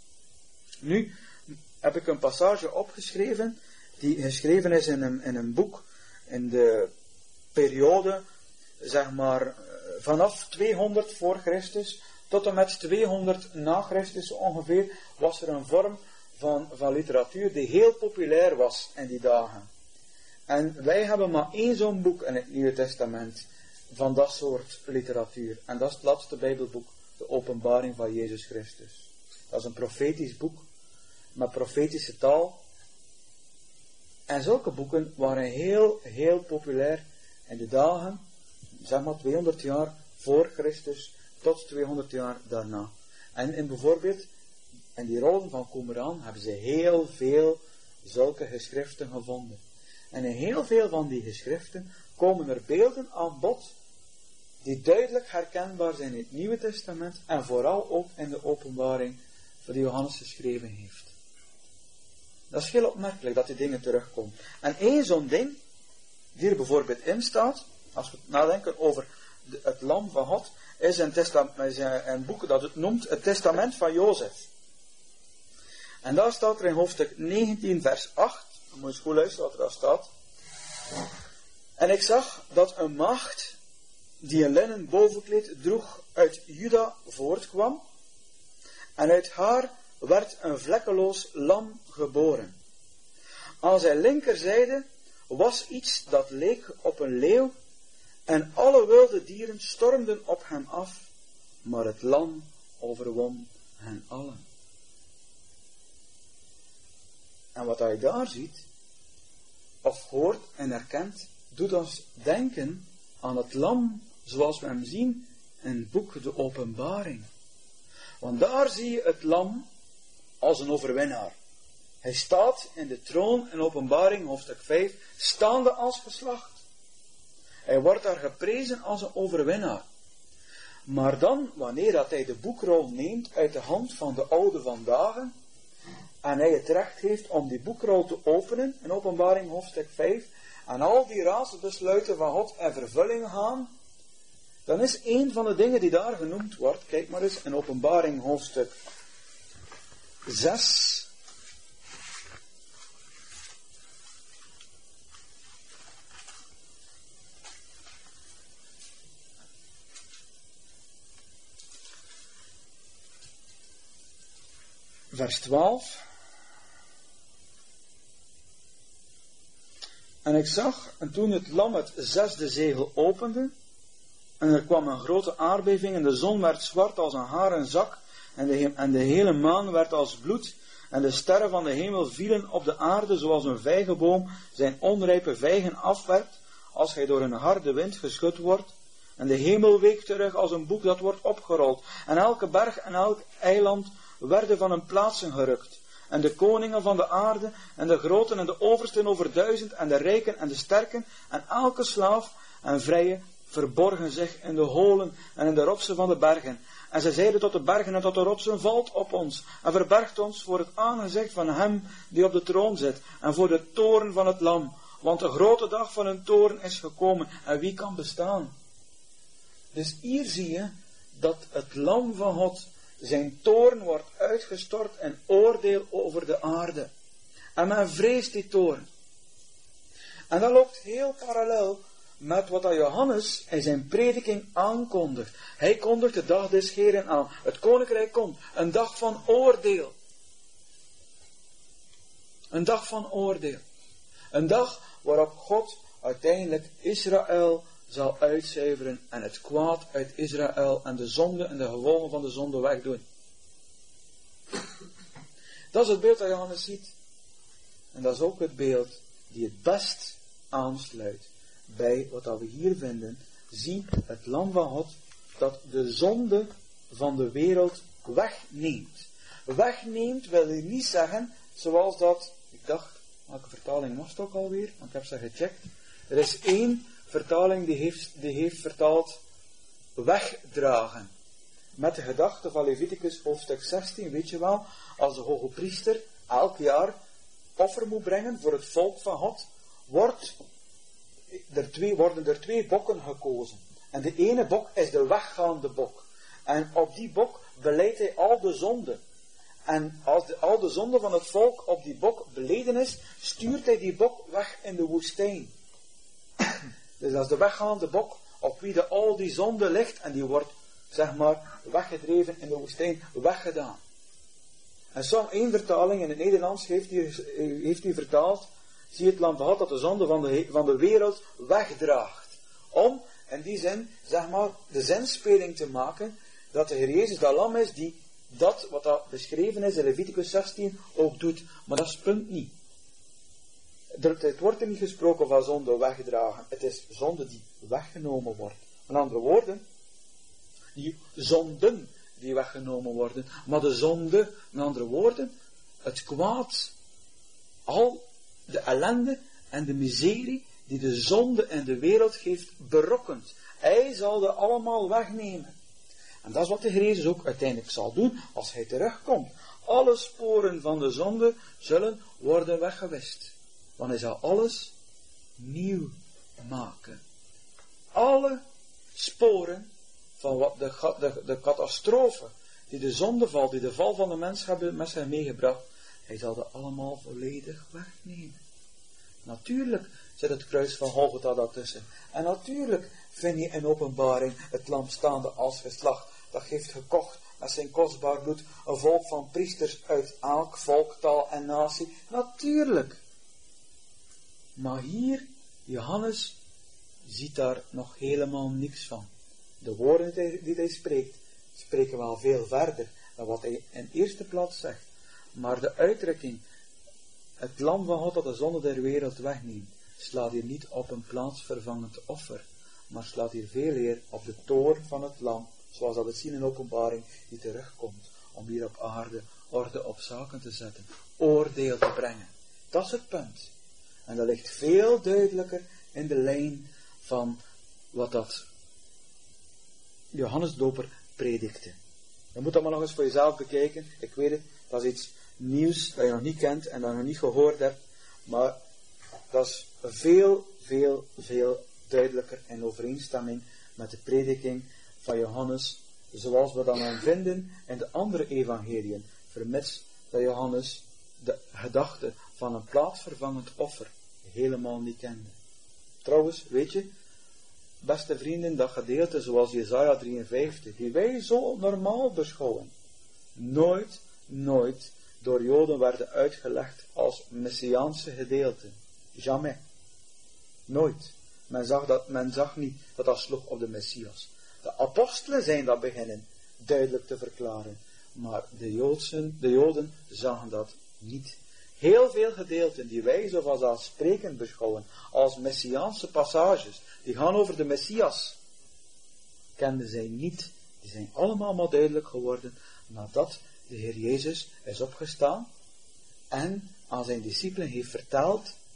Nu heb ik een passage opgeschreven die geschreven is in een boek in de periode zeg maar vanaf 200 voor Christus tot en met 200 na Christus ongeveer was er een vorm van literatuur die heel populair was in die dagen. En wij hebben maar één zo'n boek in het Nieuwe Testament van dat soort literatuur. En dat is het laatste Bijbelboek, de Openbaring van Jezus Christus. Dat is een profetisch boek, met profetische taal. En zulke boeken waren heel, heel populair in de dagen, zeg maar 200 jaar voor Christus tot 200 jaar daarna. En in bijvoorbeeld, in die rollen van Qumran hebben ze heel veel zulke geschriften gevonden. En in heel veel van die geschriften komen er beelden aan bod die duidelijk herkenbaar zijn in het Nieuwe Testament en vooral ook in de Openbaring die Johannes geschreven heeft. Dat is heel opmerkelijk dat die dingen terugkomen. En één zo'n ding die er bijvoorbeeld in staat, als we nadenken over het lam van God, is een boek dat het noemt het testament van Jozef. En daar staat er in hoofdstuk 19 vers 8, dan moet je eens goed luisteren wat er daar staat. En ik zag dat een maagd die een linnen bovenkleed droeg uit Juda voortkwam, en uit haar werd een vlekkeloos lam geboren. Aan zijn linkerzijde was iets dat leek op een leeuw, en alle wilde dieren stormden op hem af, maar het lam overwon hen allen. En wat hij daar ziet, of hoort en herkent, doet ons denken aan het lam zoals we hem zien in het boek De Openbaring. Want daar zie je het lam als een overwinnaar. Hij staat in de troon in Openbaring hoofdstuk 5, staande als geslacht. Hij wordt daar geprezen als een overwinnaar. Maar dan, wanneer dat hij de boekrol neemt uit de hand van de oude vandaag, en hij het recht heeft om die boekrol te openen, in Openbaring hoofdstuk 5, en al die raadsbesluiten van God in vervulling gaan, dan is een van de dingen die daar genoemd wordt, kijk maar eens, in Openbaring hoofdstuk 6, vers 12. En ik zag, en toen het lam het 6e zegel opende, en er kwam een grote aardbeving, en de zon werd zwart als een haren zak, en de hele maan werd als bloed, en de sterren van de hemel vielen op de aarde, zoals een vijgenboom zijn onrijpe vijgen afwerpt, als hij door een harde wind geschud wordt. En de hemel week terug als een boek dat wordt opgerold, en elke berg en elk eiland werden van hun plaatsen gerukt. En de koningen van de aarde, en de groten en de oversten over 1000, en de rijken en de sterken, en elke slaaf en vrije verborgen zich in de holen en in de rotsen van de bergen. En zij zeiden tot de bergen en tot de rotsen, valt op ons en verbergt ons voor het aangezicht van hem die op de troon zit en voor de toorn van het lam. Want de grote dag van hun toorn is gekomen en wie kan bestaan? Dus hier zie je dat het lam van God, zijn toorn wordt uitgestort en oordeel over de aarde. En men vreest die toorn. En dat loopt heel parallel met wat Johannes in zijn prediking aankondigt. Hij kondigt de dag des Heren aan. Het koninkrijk komt. Een dag van oordeel. Een dag van oordeel. Een dag waarop God uiteindelijk Israël zal uitcijferen en het kwaad uit Israël en de zonde en de gevolgen van de zonde wegdoen. Dat is het beeld dat Johannes ziet. En dat is ook het beeld die het best aansluit bij wat we hier vinden. Zie het lam van God dat de zonde van de wereld wegneemt. Wegneemt wil hier niet zeggen zoals dat, ik dacht, welke vertaling was het ook alweer? Want ik heb ze gecheckt. Er is één vertaling die heeft vertaald wegdragen. Met de gedachte van Leviticus hoofdstuk 16, weet je wel, als de hoge priester elk offer moet brengen voor het volk van God, worden er twee bokken gekozen. En de ene bok is de weggaande bok. En op die bok beleidt hij al de zonde. En als al de zonde van het volk op die bok beleden is, stuurt hij die bok weg in de woestijn. Dus dat is de weggaande bok op wie al die zonde ligt en die wordt, zeg maar, weggedreven in de woestijn, weggedaan. En één vertaling in het Nederlands heeft hij vertaald, zie het lam van God dat de zonde van de wereld wegdraagt. Om, in die zin, zeg maar, de zinspeling te maken, dat de Heer Jezus dat lam is die dat, wat dat beschreven is in Leviticus 16, ook doet. Maar dat is het punt niet. Het wordt er niet gesproken van zonde wegdragen. Het is zonde die weggenomen wordt. Met andere woorden, die zonden die weggenomen worden. Maar de zonde, met andere woorden, het kwaad, al de ellende en de miserie die de zonde in de wereld heeft berokkend. Hij zal dat allemaal wegnemen. En dat is wat de Heer Jezus ook uiteindelijk zal doen als hij terugkomt. Alle sporen van de zonde zullen worden weggewist. Want hij zal alles nieuw maken. Alle sporen van wat de catastrofe die de zondeval, die de val van de mens hebben met zich meegebracht, hij zal dat allemaal volledig wegnemen. Natuurlijk zit het kruis van Golgotha daartussen. En natuurlijk vind je in Openbaring het lam staande als geslacht. Dat heeft gekocht met zijn kostbaar bloed een volk van priesters uit elk volk, taal en natie. Natuurlijk. Maar hier, Johannes ziet daar nog helemaal niks van. De woorden die hij spreekt, spreken wel veel verder dan wat hij in eerste plaats zegt. Maar de uitdrukking, het lam van God dat de zonde der wereld wegneemt, slaat hier niet op een plaatsvervangend offer, maar slaat hier veel eer op de toorn van het lam, zoals dat we zien in Openbaring, die terugkomt om hier op aarde orde op zaken te zetten, oordeel te brengen. Dat is het punt. En dat ligt veel duidelijker in de lijn van wat dat Johannes Doper predikte. Je moet dat maar nog eens voor jezelf bekijken. Ik weet het, dat is iets nieuws dat je nog niet kent en dat je nog niet gehoord hebt. Maar dat is veel, veel, veel duidelijker in overeenstemming met de prediking van Johannes, zoals we dat dan vinden in de andere evangeliën, vermits dat Johannes de gedachte van een plaatsvervangend offer helemaal niet kende. Trouwens, weet je, beste vrienden, dat gedeelte zoals Jesaja 53, die wij zo normaal beschouwen, nooit door Joden werden uitgelegd als messiaanse gedeelten. Jamais. Nooit. Men zag niet dat dat sloeg op de Messias. De apostelen zijn dat beginnen duidelijk te verklaren. Maar de Joden zagen dat niet. Heel veel gedeelten die wij zo vanzelfsprekend beschouwen als messiaanse passages, die gaan over de Messias, kenden zij niet. Die zijn allemaal maar duidelijk geworden nadat de Heer Jezus is opgestaan en aan zijn discipelen heeft verteld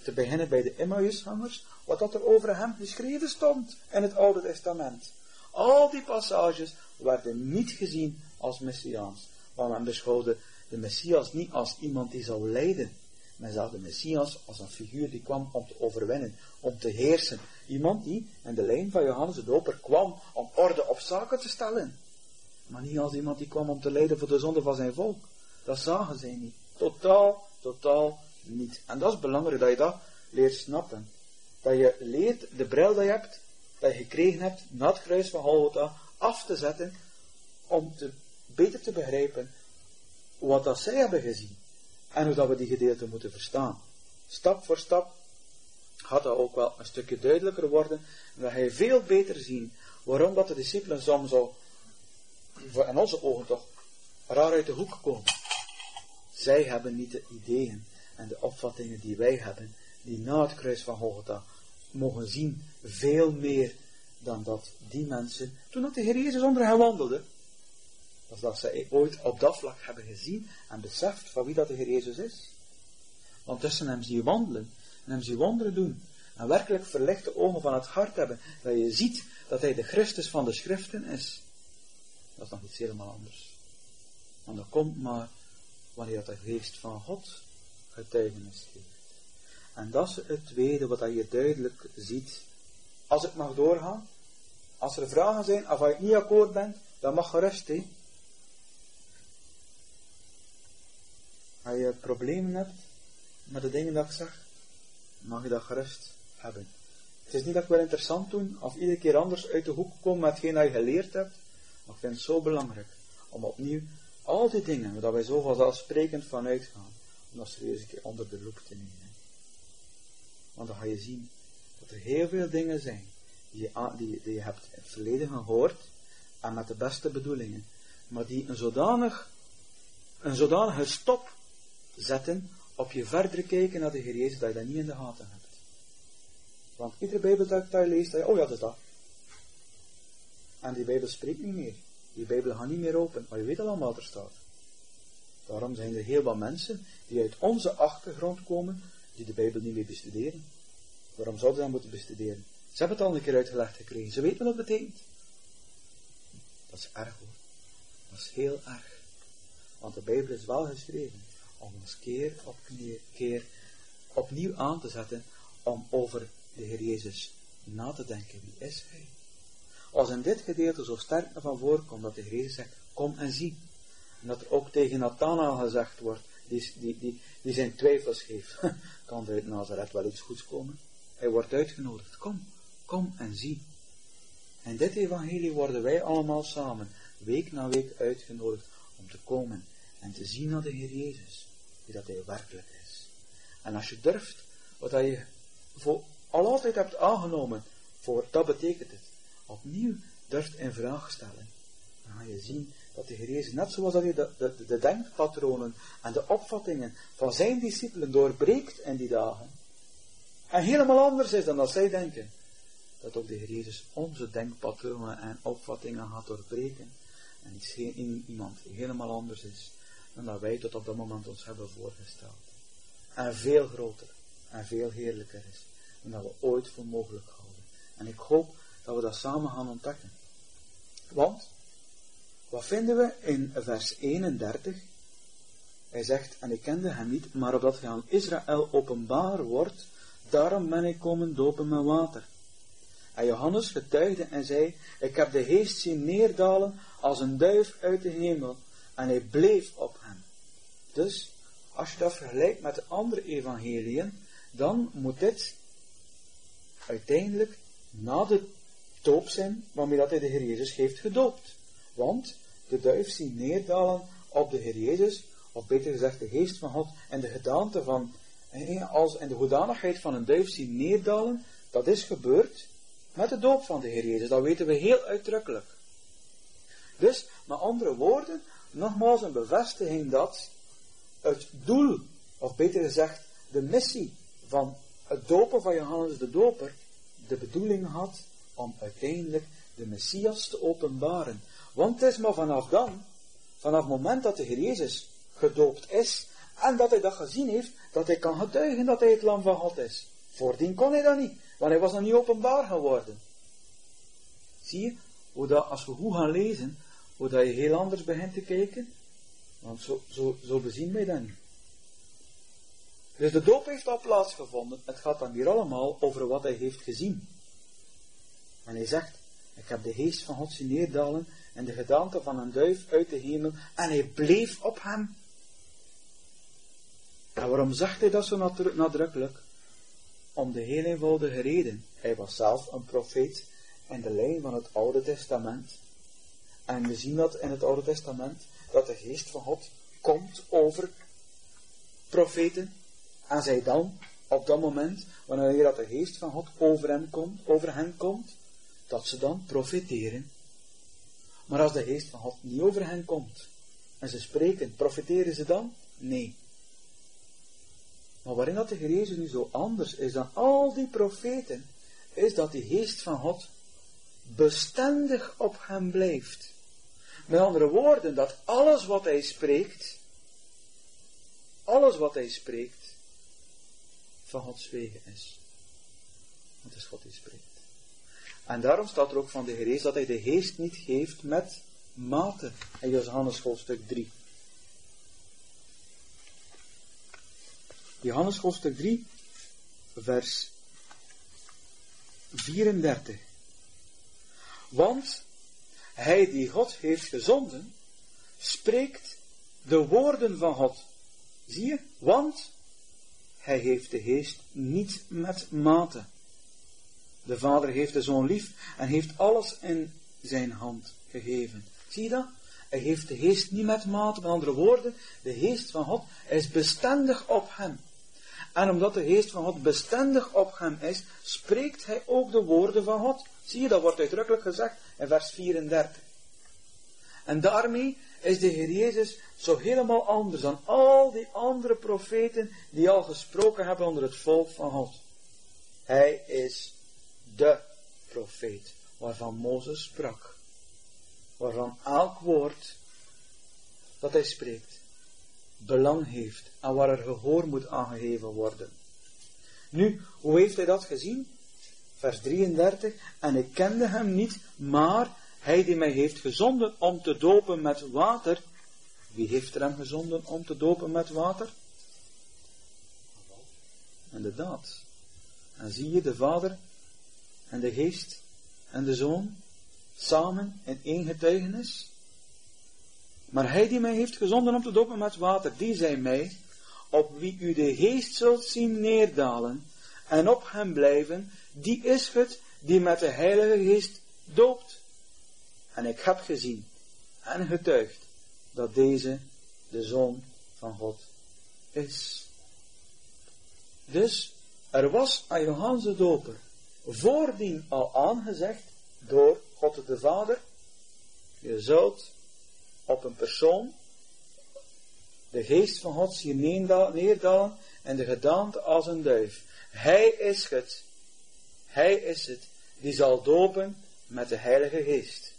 te beginnen bij de Emmausgangers, wat dat er over hem geschreven stond in het Oude Testament. Al die passages werden niet gezien als Messiaans. Maar men beschouwde de Messias niet als iemand die zou lijden. Men zag de Messias als een figuur die kwam om te overwinnen, om te heersen. Iemand die in de lijn van Johannes de Doper kwam om orde op zaken te stellen. Maar niet als iemand die kwam om te lijden voor de zonde van zijn volk. Dat zagen zij niet. Totaal niet. En dat is belangrijk dat je dat leert snappen. Dat je leert de bril die je hebt, dat je gekregen hebt, na het kruis van Golgotha, af te zetten, om beter te begrijpen wat dat zij hebben gezien. En hoe dat we die gedeelte moeten verstaan. Stap voor stap gaat dat ook wel een stukje duidelijker worden. En dan ga je veel beter zien waarom dat de discipelen soms zo, in onze ogen toch, raar uit de hoek komen. Zij hebben niet de ideeën en de opvattingen die wij hebben, die na het kruis van Golgotha mogen zien, veel meer dan dat die mensen, toen dat de Heer Jezus onder hen wandelde, als dat zij ooit op dat vlak hebben gezien en beseft van wie dat de Heer Jezus is. Want tussen hem zie je wandelen en hem zie je wonderen doen en werkelijk verlichte ogen van het hart hebben, dat je ziet dat hij de Christus van de Schriften is. Dat is nog iets helemaal anders. Want dat komt maar wanneer dat de geest van God getuigenis geeft. En dat is het tweede wat je duidelijk ziet. Als ik mag doorgaan, als er vragen zijn, of als je niet akkoord bent, dan mag gerust, hè. Als je problemen hebt met de dingen dat ik zeg, mag je dat gerust hebben. Het is niet dat ik wel interessant doen, of iedere keer anders uit de hoek komen met hetgeen dat je geleerd hebt, maar ik vind het zo belangrijk om opnieuw al die dingen, waar wij zo vanzelfsprekend van uitgaan, om dat serieus een keer onder de loep te nemen. Want dan ga je zien dat er heel veel dingen zijn die je hebt in het verleden gehoord en met de beste bedoelingen, maar die een zodanige stop zetten op je verder kijken naar de Heer Jezus, dat je dat niet in de gaten hebt. Want iedere Bijbel dat je leest, dat je, oh ja, dat is dat. En die Bijbel spreekt niet meer. Die Bijbel gaat niet meer open, maar je weet al allemaal wat er staat. Daarom zijn er heel wat mensen die uit onze achtergrond komen, die de Bijbel niet meer bestuderen. Waarom zouden ze dat moeten bestuderen? Ze hebben het al een keer uitgelegd gekregen. Ze weten wat dat betekent. Dat is erg hoor. Dat is heel erg. Want de Bijbel is wel geschreven om ons keer op keer opnieuw aan te zetten om over de Heer Jezus na te denken. Wie is Hij? Als in dit gedeelte zo sterk naar van voren komt dat de Heer Jezus zegt, kom en zie. En dat er ook tegen Nathanael gezegd wordt, die zijn twijfels geeft. Kan er uit Nazareth wel iets goeds komen? Hij wordt uitgenodigd. Kom en zie. In dit evangelie worden wij allemaal samen, week na week uitgenodigd om te komen en te zien naar de Heer Jezus, wie dat Hij werkelijk is. En als je durft, wat je voor al altijd hebt aangenomen, dat betekent het, opnieuw durft in vraag stellen, dan ga je zien dat de Heer Jezus, net zoals dat hij de denkpatronen en de opvattingen van zijn discipelen doorbreekt in die dagen, en helemaal anders is dan dat zij denken, dat ook de Heer Jezus onze denkpatronen en opvattingen gaat doorbreken, en iemand die helemaal anders is, dan dat wij tot op dat moment ons hebben voorgesteld. En veel groter en veel heerlijker is, dan dat we ooit voor mogelijk houden. En ik hoop dat we dat samen gaan ontdekken. Want, wat vinden we in vers 31? Hij zegt, en ik kende hem niet, maar opdat hij aan Israël openbaar wordt, daarom ben ik komen dopen met water. En Johannes getuigde en zei, ik heb de geest zien neerdalen als een duif uit de hemel, en hij bleef op hem. Dus, als je dat vergelijkt met de andere evangeliën, dan moet dit uiteindelijk na de doop zijn, waarmee dat hij de Heer Jezus heeft gedoopt. Want de duif zien neerdalen op de Heer Jezus, of beter gezegd de geest van God, en de gedaante van, als in de hoedanigheid van een duif zien neerdalen, dat is gebeurd met de doop van de Heer Jezus. Dat weten we heel uitdrukkelijk. Dus, met andere woorden, nogmaals een bevestiging dat het doel, of beter gezegd, de missie van het dopen van Johannes de Doper, de bedoeling had om uiteindelijk de Messias te openbaren. Want het is maar vanaf dan, vanaf het moment dat de Heer Jezus gedoopt is, En dat hij dat gezien heeft, dat hij kan getuigen dat hij het lam van God is. Voordien kon hij dat niet, want hij was nog niet openbaar geworden. Zie je, hoe dat, als we goed gaan lezen, hoe dat je heel anders begint te kijken? Want zo bezien wij dat niet. Dus de doop heeft al plaatsgevonden. Het gaat dan hier allemaal over wat hij heeft gezien. En hij zegt, ik heb de geest van God zien neerdalen en de gedaante van een duif uit de hemel en hij bleef op hem. En waarom zegt hij dat zo nadrukkelijk? Om de heel eenvoudige reden. Hij was zelf een profeet in de lijn van het Oude Testament. En we zien dat in het Oude Testament, dat de geest van God komt over profeten. En zij dan, op dat moment, wanneer dat de geest van God over hen komt, dat ze dan profeteren. Maar als de geest van God niet over hen komt, en ze spreken, profeteren ze dan? Nee. Maar waarin dat de Heer Jezus nu zo anders is dan al die profeten, is dat die geest van God bestendig op hem blijft. Met andere woorden, dat alles wat hij spreekt, van Gods wegen is. Het is God die spreekt. En daarom staat er ook van de Heer Jezus dat hij de geest niet geeft met mate. In Johannes hoofdstuk 3. Johannes hoofdstuk 3, vers 34. Want hij die God heeft gezonden, spreekt de woorden van God. Zie je? Want hij heeft de geest niet met mate. De Vader heeft de Zoon lief en heeft alles in zijn hand gegeven. Zie je dat? Hij heeft de geest niet met mate. Met andere woorden, de geest van God is bestendig op hem. En omdat de geest van God bestendig op hem is, spreekt hij ook de woorden van God. Zie je, dat wordt uitdrukkelijk gezegd in vers 34. En daarmee is de Heer Jezus zo helemaal anders dan al die andere profeten die al gesproken hebben onder het volk van God. Hij is de profeet waarvan Mozes sprak. Waarvan elk woord dat hij spreekt belang heeft en waar er gehoor moet aangegeven worden. Nu, hoe heeft hij dat gezien? Vers 33. En ik kende hem niet, maar hij die mij heeft gezonden om te dopen met water. Wie heeft er hem gezonden om te dopen met water? Inderdaad. En zie je de Vader en de Geest en de Zoon samen in één getuigenis? Maar hij die mij heeft gezonden om te dopen met water, die zei mij, op wie u de Geest zult zien neerdalen en op hem blijven, die is het die met de Heilige Geest doopt. En ik heb gezien en getuigd dat deze de Zoon van God is. Dus er was aan Johannes de Doper voordien al aangezegd door God de Vader, je zult op een persoon de geest van God zien neerdalen en de gedaante als een duif. Hij is het die zal dopen met de Heilige Geest.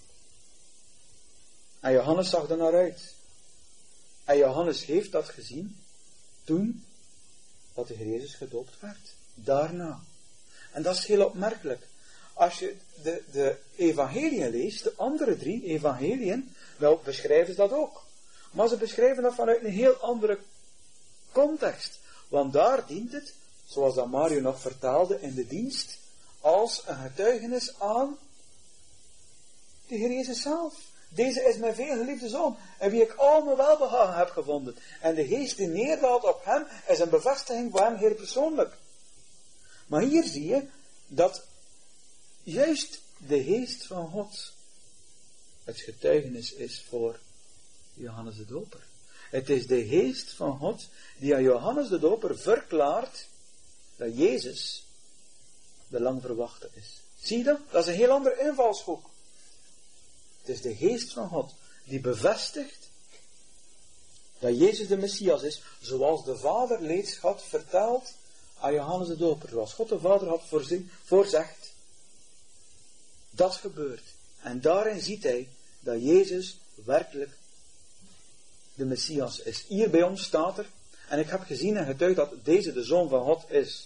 En Johannes zag er naar uit. En Johannes heeft dat gezien toen dat de Heer Jezus gedoopt werd. Daarna. En dat is heel opmerkelijk. Als je de evangeliën leest, de andere 3 evangeliën, wel beschrijven ze dat ook. Maar ze beschrijven dat vanuit een heel andere context. Want daar dient het, zoals dat Mario nog vertaalde in de dienst, als een getuigenis aan de Heer Jezus zelf. Deze is mijn veel geliefde Zoon, en wie ik al mijn welbehagen heb gevonden. En de geest die neerdaalt op hem, is een bevestiging voor hem heel persoonlijk. Maar hier zie je, dat juist de geest van God het getuigenis is voor Johannes de Doper. Het is de geest van God die aan Johannes de Doper verklaart dat Jezus de lang verwachte is. Zie je dat? Dat is een heel andere invalshoek. Het is de geest van God die bevestigt dat Jezus de Messias is, zoals de Vader reeds had verteld aan Johannes de Doper. Zoals God de Vader had voorzegd. Dat gebeurt. En daarin ziet hij dat Jezus werkelijk de Messias is. Hier bij ons staat er, en ik heb gezien en getuigd dat deze de Zoon van God is.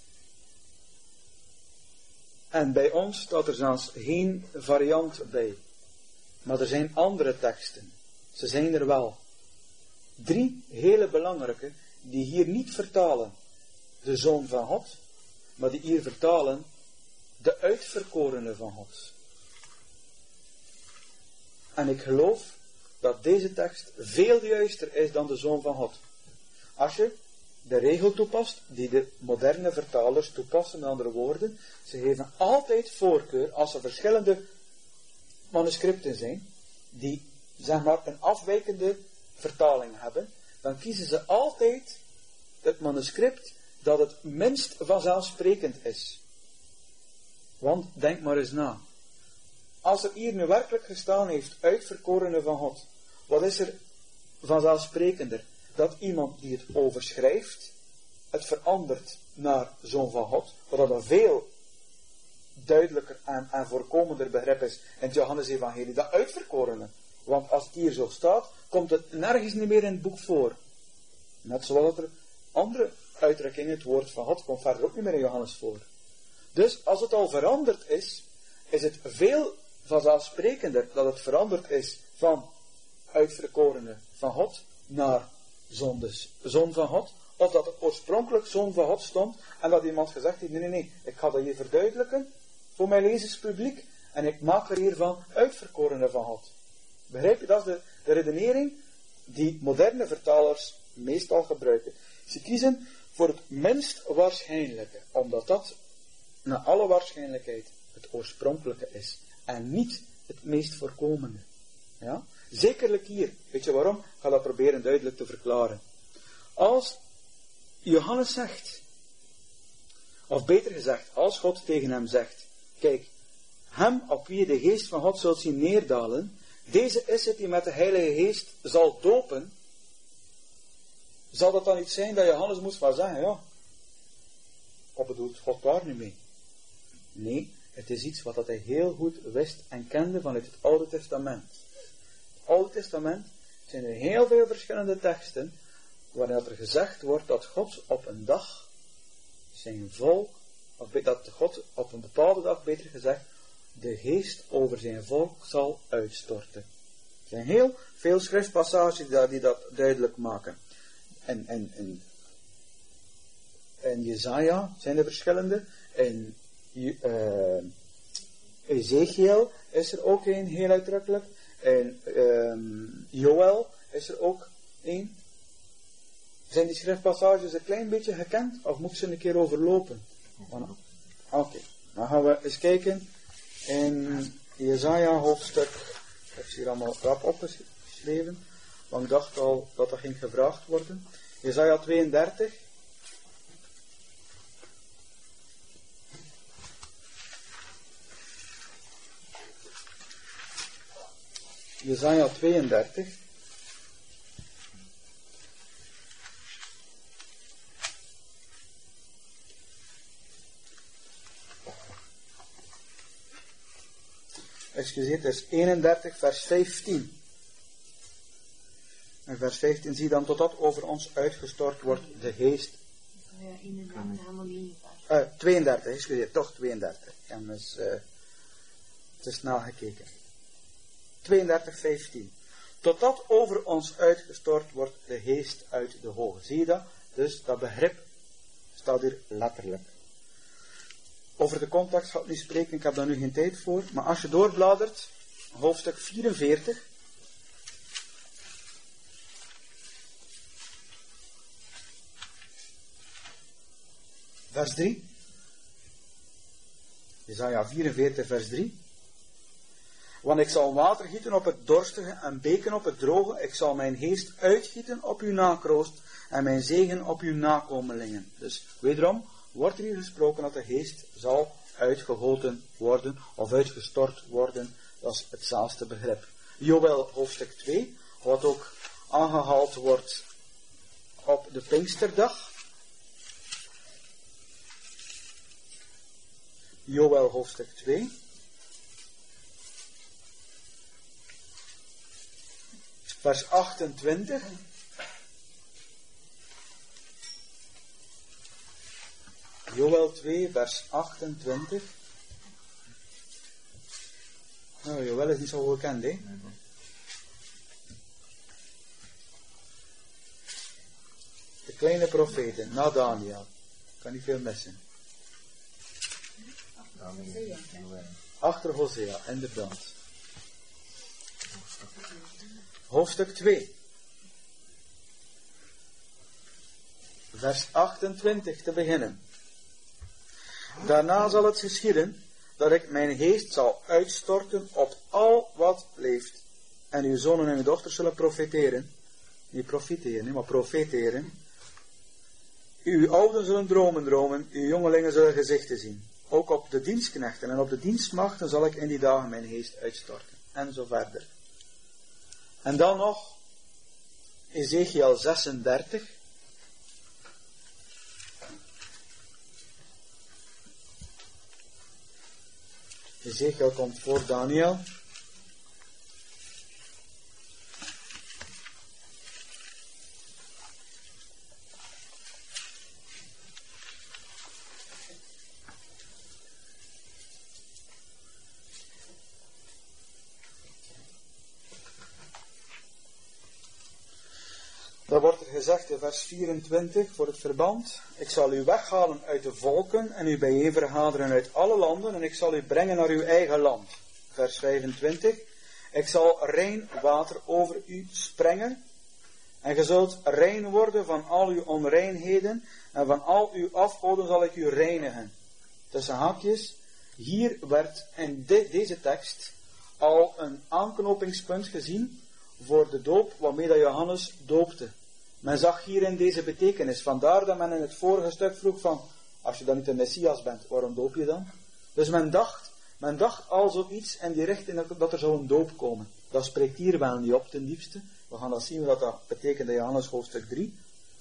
En bij ons staat er zelfs geen variant bij. Maar er zijn andere teksten. Ze zijn er wel. 3 hele belangrijke, die hier niet vertalen de Zoon van God, maar die hier vertalen de uitverkorene van God. En ik geloof dat deze tekst veel juister is dan de Zoon van God. Als je de regel toepast, die de moderne vertalers toepassen, met andere woorden, ze geven altijd voorkeur, als er verschillende manuscripten zijn, die zeg maar een afwijkende vertaling hebben, dan kiezen ze altijd het manuscript dat het minst vanzelfsprekend is. Want, denk maar eens na. Als er hier nu werkelijk gestaan heeft, uitverkorene van God, wat is er vanzelfsprekender? Dat iemand die het overschrijft, het verandert naar Zoon van God, wat een veel duidelijker en voorkomender begrip is in het Johannes-evangelie, dat uitverkorene. Want als het hier zo staat, komt het nergens niet meer in het boek voor. Net zoals er andere uitdrukkingen, het woord van God, komt verder ook niet meer in Johannes voor. Dus als het al veranderd is, is het veel vanzelfsprekender dat het veranderd is van uitverkorene van God naar Zoon van God, of dat het oorspronkelijk Zoon van God stond, en dat iemand gezegd heeft, nee, ik ga dat hier verduidelijken voor mijn lezerspubliek, en ik maak er hiervan uitverkorene van God. Begrijp je? Dat is de redenering die moderne vertalers meestal gebruiken. Ze kiezen voor het minst waarschijnlijke, omdat dat naar alle waarschijnlijkheid het oorspronkelijke is, en niet het meest voorkomende. Ja? Zekerlijk hier. Weet je waarom? Ik ga dat proberen duidelijk te verklaren. Als Johannes zegt, of beter gezegd, als God tegen hem zegt, kijk, hem op wie je de geest van God zult zien neerdalen, deze is het die met de Heilige Geest zal dopen, zal dat dan niet zijn dat Johannes moest maar zeggen, ja, wat bedoelt God daar nu mee? Nee, het is iets wat hij heel goed wist en kende vanuit het Oude Testament. Het Oude Testament zijn er heel veel verschillende teksten waarin er gezegd wordt dat God op een dag zijn volk, of dat God op een bepaalde dag, beter gezegd, de geest over zijn volk zal uitstorten. Er zijn heel veel schriftpassages die dat duidelijk maken. En Jesaja zijn er verschillende. En Ezekiel is er ook een, heel uitdrukkelijk. En Joël is er ook een. Zijn die schriftpassages een klein beetje gekend? Of moet ik ze een keer overlopen? Oké. Dan gaan we eens kijken in Jesaja hoofdstuk. Ik heb ze hier allemaal rap opgeschreven. Want ik dacht al dat dat ging gevraagd worden. Jesaja 32. Jesaja 32. Excuseer, het is 31 vers 15. En vers 15 zie je dan totdat over ons uitgestort wordt de geest. Ja, inderdaad, helemaal niet. 32, excuseer, toch 32. Ik heb eens te snel gekeken. 32, 15. Totdat over ons uitgestort wordt de geest uit de hoge. Zie je dat? Dus dat begrip staat hier letterlijk. Over de context ga ik niet spreken, ik heb daar nu geen tijd voor. Maar als je doorbladert, hoofdstuk 44. Vers 3. Jesaja 44, vers 3. Want ik zal water gieten op het dorstige en beken op het droge. Ik zal mijn geest uitgieten op uw nakroost en mijn zegen op uw nakomelingen. Dus wederom wordt er hier gesproken dat de geest zal uitgegoten worden of uitgestort worden. Dat is hetzelfde begrip. Joël hoofdstuk 2, wat ook aangehaald wordt op de Pinksterdag. Joël hoofdstuk 2. vers 28. Joël 2, vers 28. Nou, Joël is niet zo gekend, hè? De kleine profeten, na Daniel. Kan niet veel missen. Achter Hosea, inderdaad. Hoofdstuk 2. Vers 28 te beginnen. Daarna zal het geschieden dat ik mijn geest zal uitstorten op al wat leeft. En uw zonen en uw dochters zullen profeteren. Niet profiteren, maar profeteren. Uw ouden zullen dromen, uw jongelingen zullen gezichten zien. Ook op de dienstknechten en op de dienstmachten zal ik in die dagen mijn geest uitstorten. En zo verder. En dan nog Ezekiel 36. Ezekiel komt voor Daniel. Daar wordt er gezegd in vers 24 voor het verband. Ik zal u weghalen uit de volken en u bijeenvergaderen uit alle landen en ik zal u brengen naar uw eigen land. Vers 25. Ik zal rein water over u sprengen en ge zult rein worden van al uw onreinheden en van al uw afgoden zal ik u reinigen. Tussen haakjes, hier werd in deze tekst al een aanknopingspunt gezien voor de doop waarmee dat Johannes doopte. Men zag hierin deze betekenis. Vandaar dat men in het vorige stuk vroeg van, als je dan niet de Messias bent, waarom doop je dan? Dus men dacht al zoiets in die richting dat er zou een doop komen. Dat spreekt hier wel niet op ten diepste. We gaan dat zien wat dat betekent in Johannes hoofdstuk 3.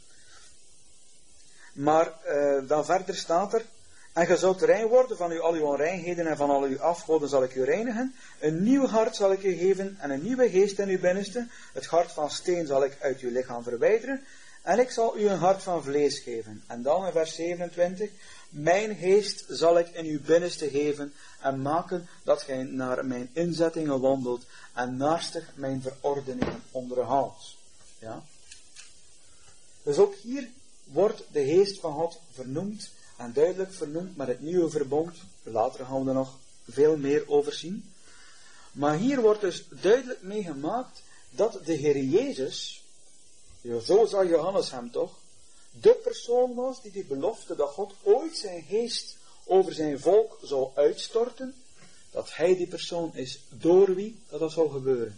Maar dan verder staat er, en ge zult rein worden van al uw onreinheden en van al uw afgoden zal ik u reinigen. Een nieuw hart zal ik u geven en een nieuwe geest in uw binnenste. Het hart van steen zal ik uit uw lichaam verwijderen. En ik zal u een hart van vlees geven. En dan in vers 27. Mijn geest zal ik in uw binnenste geven en maken dat gij naar mijn inzettingen wandelt en naarstig mijn verordeningen onderhoudt. Ja? Dus ook hier wordt de geest van God vernoemd. En duidelijk vernoemd met het nieuwe verbond. Later gaan we er nog veel meer over zien. Maar hier wordt dus duidelijk meegemaakt dat de Heer Jezus, zo zag Johannes hem toch, de persoon was die belofte dat God ooit zijn geest over zijn volk zou uitstorten, dat hij die persoon is door wie dat zou gebeuren.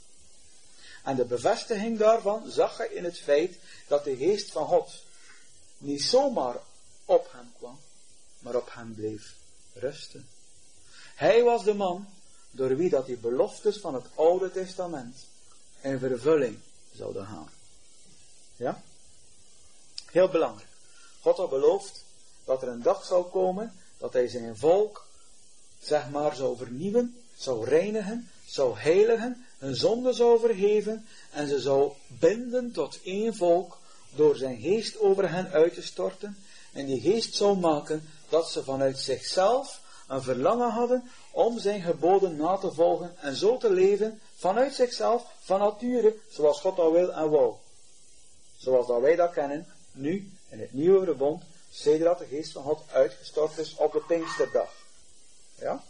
En de bevestiging daarvan zag hij in het feit dat de geest van God niet zomaar op hem kwam, maar op hem bleef rusten. Hij was de man door wie dat die beloftes van het Oude Testament in vervulling zouden gaan. Ja? Heel belangrijk. God had beloofd dat er een dag zou komen dat hij zijn volk, zeg maar, zou vernieuwen, zou reinigen, zou heiligen, hun zonde zou vergeven en ze zou binden tot één volk door zijn geest over hen uit te storten. En die geest zou maken dat ze vanuit zichzelf een verlangen hadden om zijn geboden na te volgen en zo te leven vanuit zichzelf, van nature, zoals God dat wil en wou. Zoals dat wij dat kennen, nu in het nieuwe verbond, sedert dat de geest van God uitgestort is op de Pinksterdag. Ja?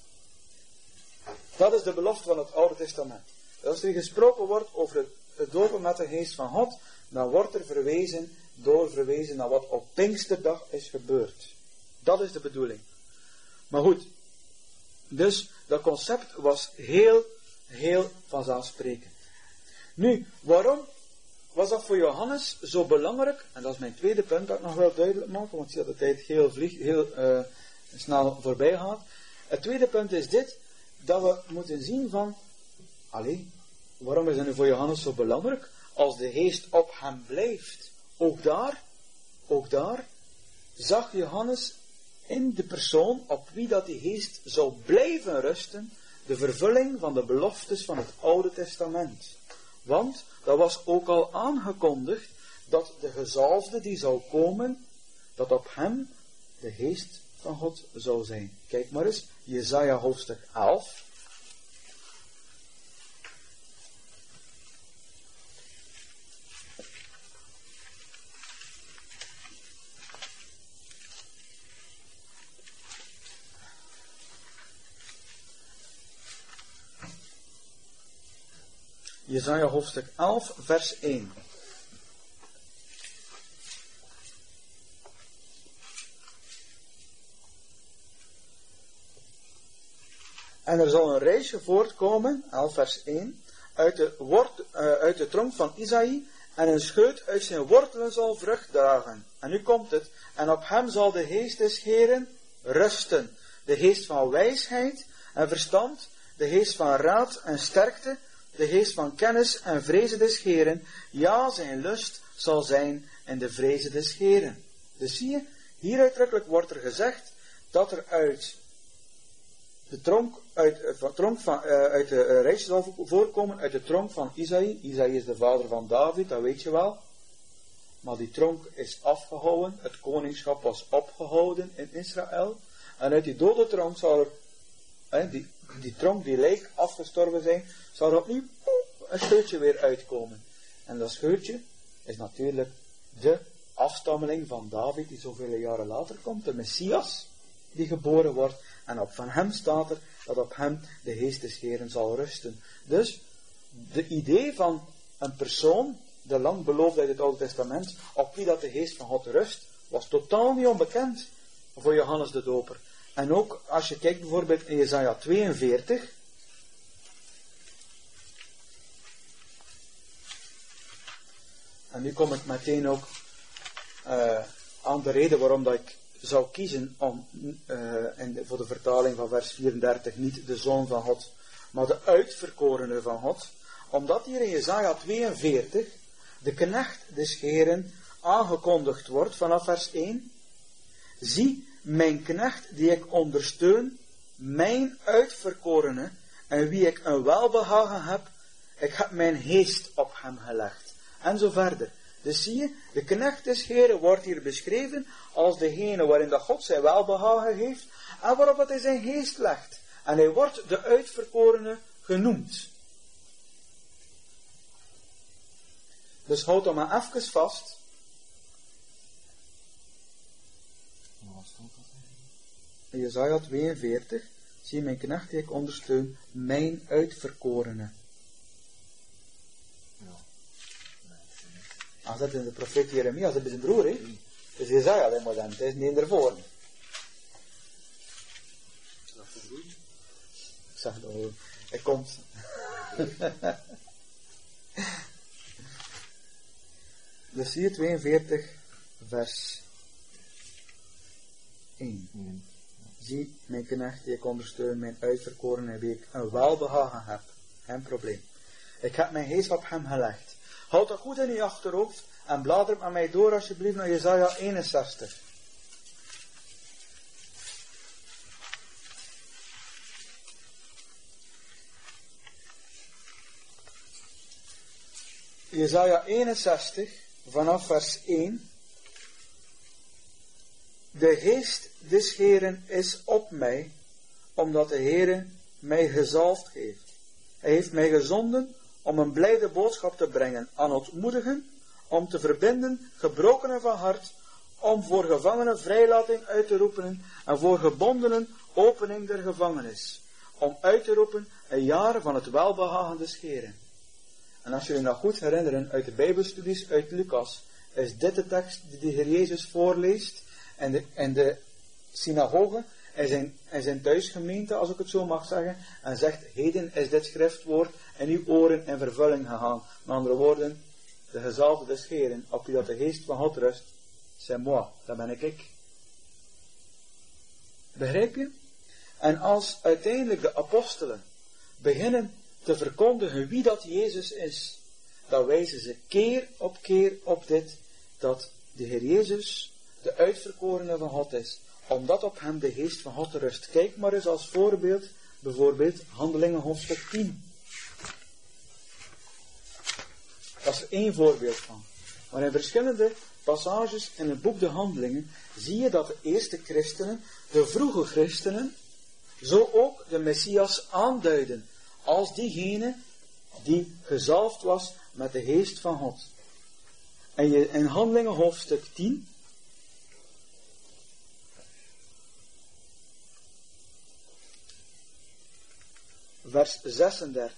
Dat is de belofte van het Oude Testament. Als er gesproken wordt over het dopen met de geest van God, dan wordt er verwezen naar wat op Pinksterdag is gebeurd. Dat is de bedoeling. Maar goed, dus dat concept was heel vanzelfsprekend. Nu, waarom was dat voor Johannes zo belangrijk? En dat is mijn tweede punt dat ik nog wel duidelijk maak, want ik zie dat de tijd heel snel voorbij gaat. Het tweede punt is dit, dat we moeten zien van, waarom is het nu voor Johannes zo belangrijk? Als de geest op hem blijft, ook daar zag Johannes in de persoon op wie dat die geest zou blijven rusten, de vervulling van de beloftes van het Oude Testament. Want dat was ook al aangekondigd dat de gezalfde die zou komen, dat op hem de geest van God zou zijn. Kijk maar eens, Jesaja hoofdstuk 11. Jesaja hoofdstuk 11, vers 1. En er zal een reisje voortkomen, 11 vers 1, uit de tronk van Isaïe, en een scheut uit zijn wortelen zal vrucht dragen. En nu komt het, en op hem zal de geest des Heeren rusten. De geest van wijsheid en verstand, de geest van raad en sterkte, de geest van kennis en vrezen des Heeren. Ja, zijn lust zal zijn in de vrezen des Heeren. Dus zie je, hier uitdrukkelijk wordt er gezegd dat er uit de reis zal voorkomen uit de tronk van Isaïe. Isaïe is de vader van David, dat weet je wel. Maar die tronk is afgehouden, het koningschap was opgehouden in Israël. En uit die dode tronk zal er, die tronk die leek afgestorven zijn, zal er opnieuw een scheutje weer uitkomen. En dat scheutje is natuurlijk de afstammeling van David die zoveel jaren later komt, de Messias die geboren wordt. En op van hem staat er dat op hem de geest des Heeren zal rusten. Dus de idee van een persoon, de lang beloofd uit het Oude Testament, op wie dat de geest van God rust, was totaal niet onbekend voor Johannes de Doper. En ook als je kijkt bijvoorbeeld in Jesaja 42. En nu kom ik meteen ook aan de reden waarom dat ik zou kiezen om voor de vertaling van vers 34 niet de zoon van God, maar de uitverkorene van God. Omdat hier in Jesaja 42 de knecht des Heeren aangekondigd wordt vanaf vers 1. Zie, mijn knecht die ik ondersteun, mijn uitverkorene, en wie ik een welbehagen heb, ik heb mijn geest op hem gelegd. En zo verder. Dus zie je, de knecht des Heeren wordt hier beschreven als degene waarin dat God zijn welbehagen heeft en waarop dat hij zijn geest legt. En hij wordt de uitverkorene genoemd. Dus houd dan maar even vast. In Jesaja 42, zie mijn knecht die ik ondersteun, mijn uitverkorene. Als dat in de profeet Jeremia, dat is zijn broer, hè? Het is Jesaja alleen maar dan, het is niet ervoor. Ik zag het al, hij komt. Dus zie je 42, vers 1. Zie mijn knecht die ik ondersteun, mijn uitverkorene, en wie ik een welbehagen heb. Geen probleem. Ik heb mijn geest op hem gelegd. Houd dat goed in je achterhoofd en blader met mij door alsjeblieft naar Jesaja 61. Jesaja 61 vanaf vers 1. De geest des Heeren is op mij, omdat de Heere mij gezalfd heeft. Hij heeft mij gezonden om een blijde boodschap te brengen aan ontmoedigen, om te verbinden gebrokenen van hart, om voor gevangenen vrijlating uit te roepen en voor gebondenen opening der gevangenis, om uit te roepen een jaar van het welbehagen des Heeren. En als jullie nog goed herinneren uit de Bijbelstudies uit Lucas, is dit de tekst die de Heer Jezus voorleest in de synagoge, in zijn thuisgemeente, als ik het zo mag zeggen, en zegt, heden is dit schriftwoord in uw oren in vervulling gegaan. Met andere woorden, de gezalfde des Heeren, op wie dat de geest van God rust, c'est moi, dat ben ik. Begrijp je? En als uiteindelijk de apostelen beginnen te verkondigen wie dat Jezus is, dan wijzen ze keer op dit, dat de Heer Jezus de uitverkorene van God is, omdat op hem de geest van God rust. Kijk maar eens als voorbeeld, bijvoorbeeld Handelingen hoofdstuk 10. Dat is er één voorbeeld van. Maar in verschillende passages in het boek De Handelingen zie je dat de eerste christenen, de vroege christenen, zo ook de Messias aanduiden als diegene die gezalfd was met de geest van God. En je in Handelingen hoofdstuk 10, vers 36.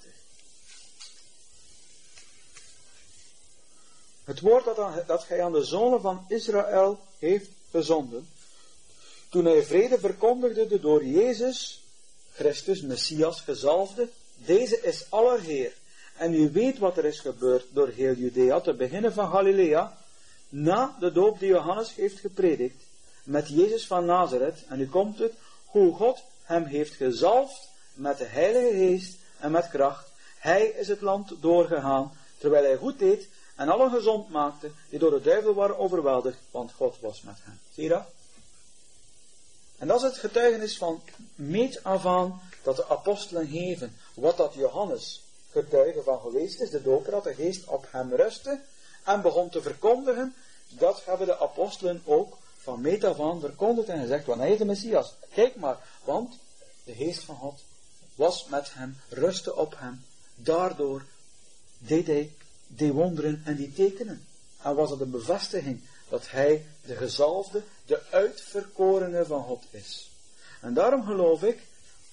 Het woord dat hij aan de zonen van Israël heeft gezonden, toen hij vrede verkondigde, de door Jezus Christus, Messias, gezalfde, deze is allerheer. En u weet wat er is gebeurd door heel Judea, te beginnen van Galilea, na de doop die Johannes heeft gepredikt, met Jezus van Nazareth. En nu komt het, hoe God hem heeft gezalfd met de Heilige Geest en met kracht. Hij is het land doorgegaan, terwijl hij goed deed en allen gezond maakte, die door de duivel waren overweldigd, want God was met hem. Zie je dat? En dat is het getuigenis van meet af aan dat de apostelen geven. Wat dat Johannes getuige van geweest is, de doper, dat de geest op hem rustte en begon te verkondigen. Dat hebben de apostelen ook van meet af aan verkondigd en gezegd, want hij is de Messias. Kijk maar, want de geest van God was met hem, rustte op hem. Daardoor deed hij die wonderen en die tekenen. En was het een bevestiging dat hij de gezalfde, de uitverkorene van God is. En daarom geloof ik,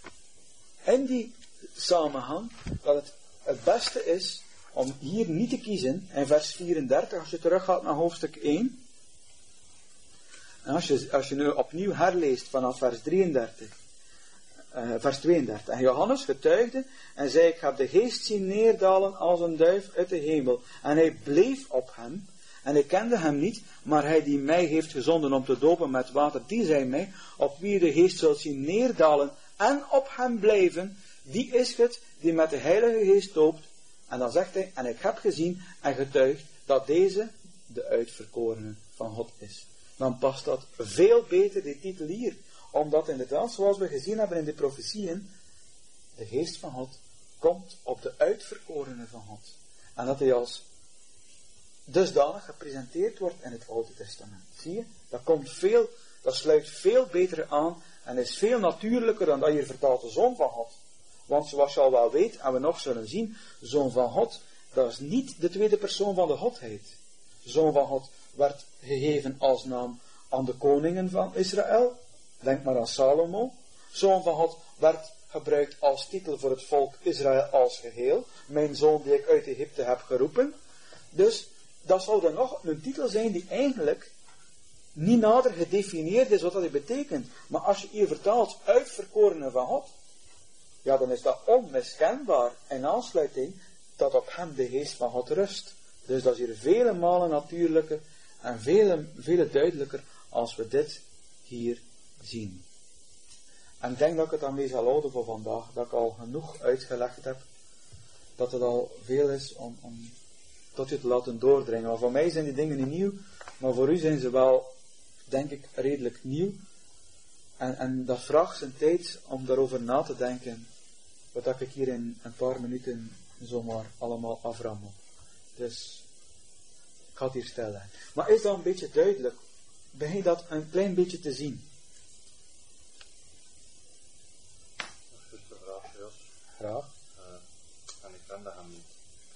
in die samenhang, dat het beste is om hier niet te kiezen, in vers 34, als je teruggaat naar hoofdstuk 1, en als je nu opnieuw herleest vanaf vers 32, vers 32. En Johannes getuigde en zei, ik heb de geest zien neerdalen als een duif uit de hemel. En hij bleef op hem. En ik kende hem niet, maar hij die mij heeft gezonden om te dopen met water, die zei mij, op wie de geest zult zien neerdalen en op hem blijven, die is het die met de Heilige Geest doopt. En dan zegt hij, en ik heb gezien en getuigd dat deze de uitverkorene van God is. Dan past dat veel beter, die titel hier. Omdat inderdaad, zoals we gezien hebben in de profetieën, de geest van God komt op de uitverkorene van God. En dat hij als dusdanig gepresenteerd wordt in het Oude Testament. Zie je? Dat sluit veel beter aan en is veel natuurlijker dan dat je vertaalt de Zoon van God. Want zoals je al wel weet, en we nog zullen zien, Zoon van God, dat is niet de tweede persoon van de Godheid. Zoon van God werd gegeven als naam aan de koningen van Israël. Denk maar aan Salomo. Zoon van God werd gebruikt als titel voor het volk Israël als geheel. Mijn zoon die ik uit Egypte heb geroepen. Dus dat zou dan nog een titel zijn die eigenlijk niet nader gedefinieerd is wat dat betekent. Maar als je hier vertaalt uitverkorene van God, ja, dan is dat onmiskenbaar in aansluiting dat op hem de geest van God rust. Dus dat is hier vele malen natuurlijker en vele duidelijker als we dit hier zien. En ik denk dat ik het daarmee zal houden voor vandaag, dat ik al genoeg uitgelegd heb, dat het al veel is om tot je te laten doordringen. Maar voor mij zijn die dingen niet nieuw, maar voor u zijn ze wel, denk ik, redelijk nieuw. En dat vraagt zijn tijd om daarover na te denken, wat ik hier in een paar minuten zomaar allemaal aframmel. Dus, ik ga het hier stellen. Maar is dat een beetje duidelijk? Begin je dat een klein beetje te zien? Dat is de vraag, Jos. Graag. En ik kende hem niet.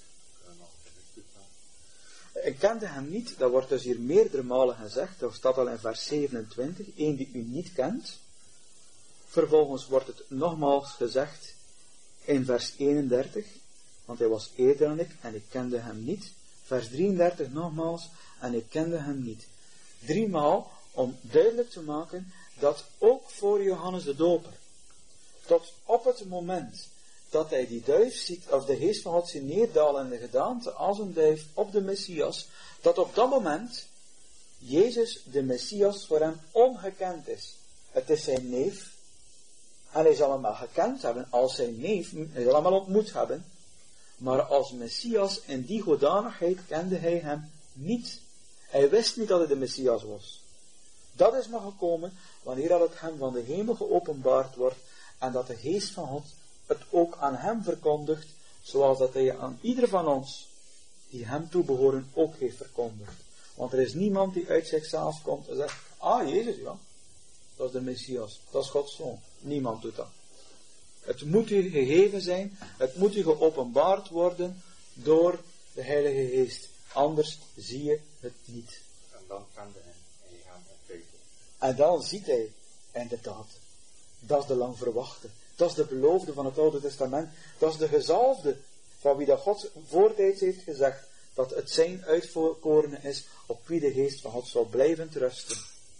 Ik kende hem niet, dat wordt dus hier meerdere malen gezegd, dat staat al in vers 27, één die u niet kent. Vervolgens wordt het nogmaals gezegd in vers 31, want hij was eerder dan ik en ik kende hem niet. Vers 33 nogmaals, en ik kende hem niet. 3 maal om duidelijk te maken dat ook voor Johannes de Doper, tot op het moment dat hij die duif ziet, of de geest van God ziet neerdalen in de gedaante als een duif op de Messias, dat op dat moment Jezus de Messias voor hem ongekend is. Het is zijn neef, en hij zal hem wel gekend hebben als zijn neef, hij zal hem wel ontmoet hebben, maar als Messias in die hoedanigheid kende hij hem niet. Hij wist niet dat hij de Messias was. Dat is maar gekomen wanneer dat het hem van de hemel geopenbaard wordt en dat de geest van God het ook aan hem verkondigt, zoals dat hij aan ieder van ons die hem toebehoren ook heeft verkondigd. Want er is niemand die uit zichzelf komt en zegt, Jezus, ja, dat is de Messias, dat is Gods Zoon. Niemand doet dat. Het moet u gegeven zijn, het moet u geopenbaard worden door de Heilige Geest. Anders zie je het niet. En dan kan hij gaan opgeven. En dan ziet hij, inderdaad, dat is de lang verwachte. Dat is de beloofde van het Oude Testament. Dat is de gezalfde van wie dat God voortijds heeft gezegd dat het zijn uitverkorene is op wie de geest van God zal blijven rusten.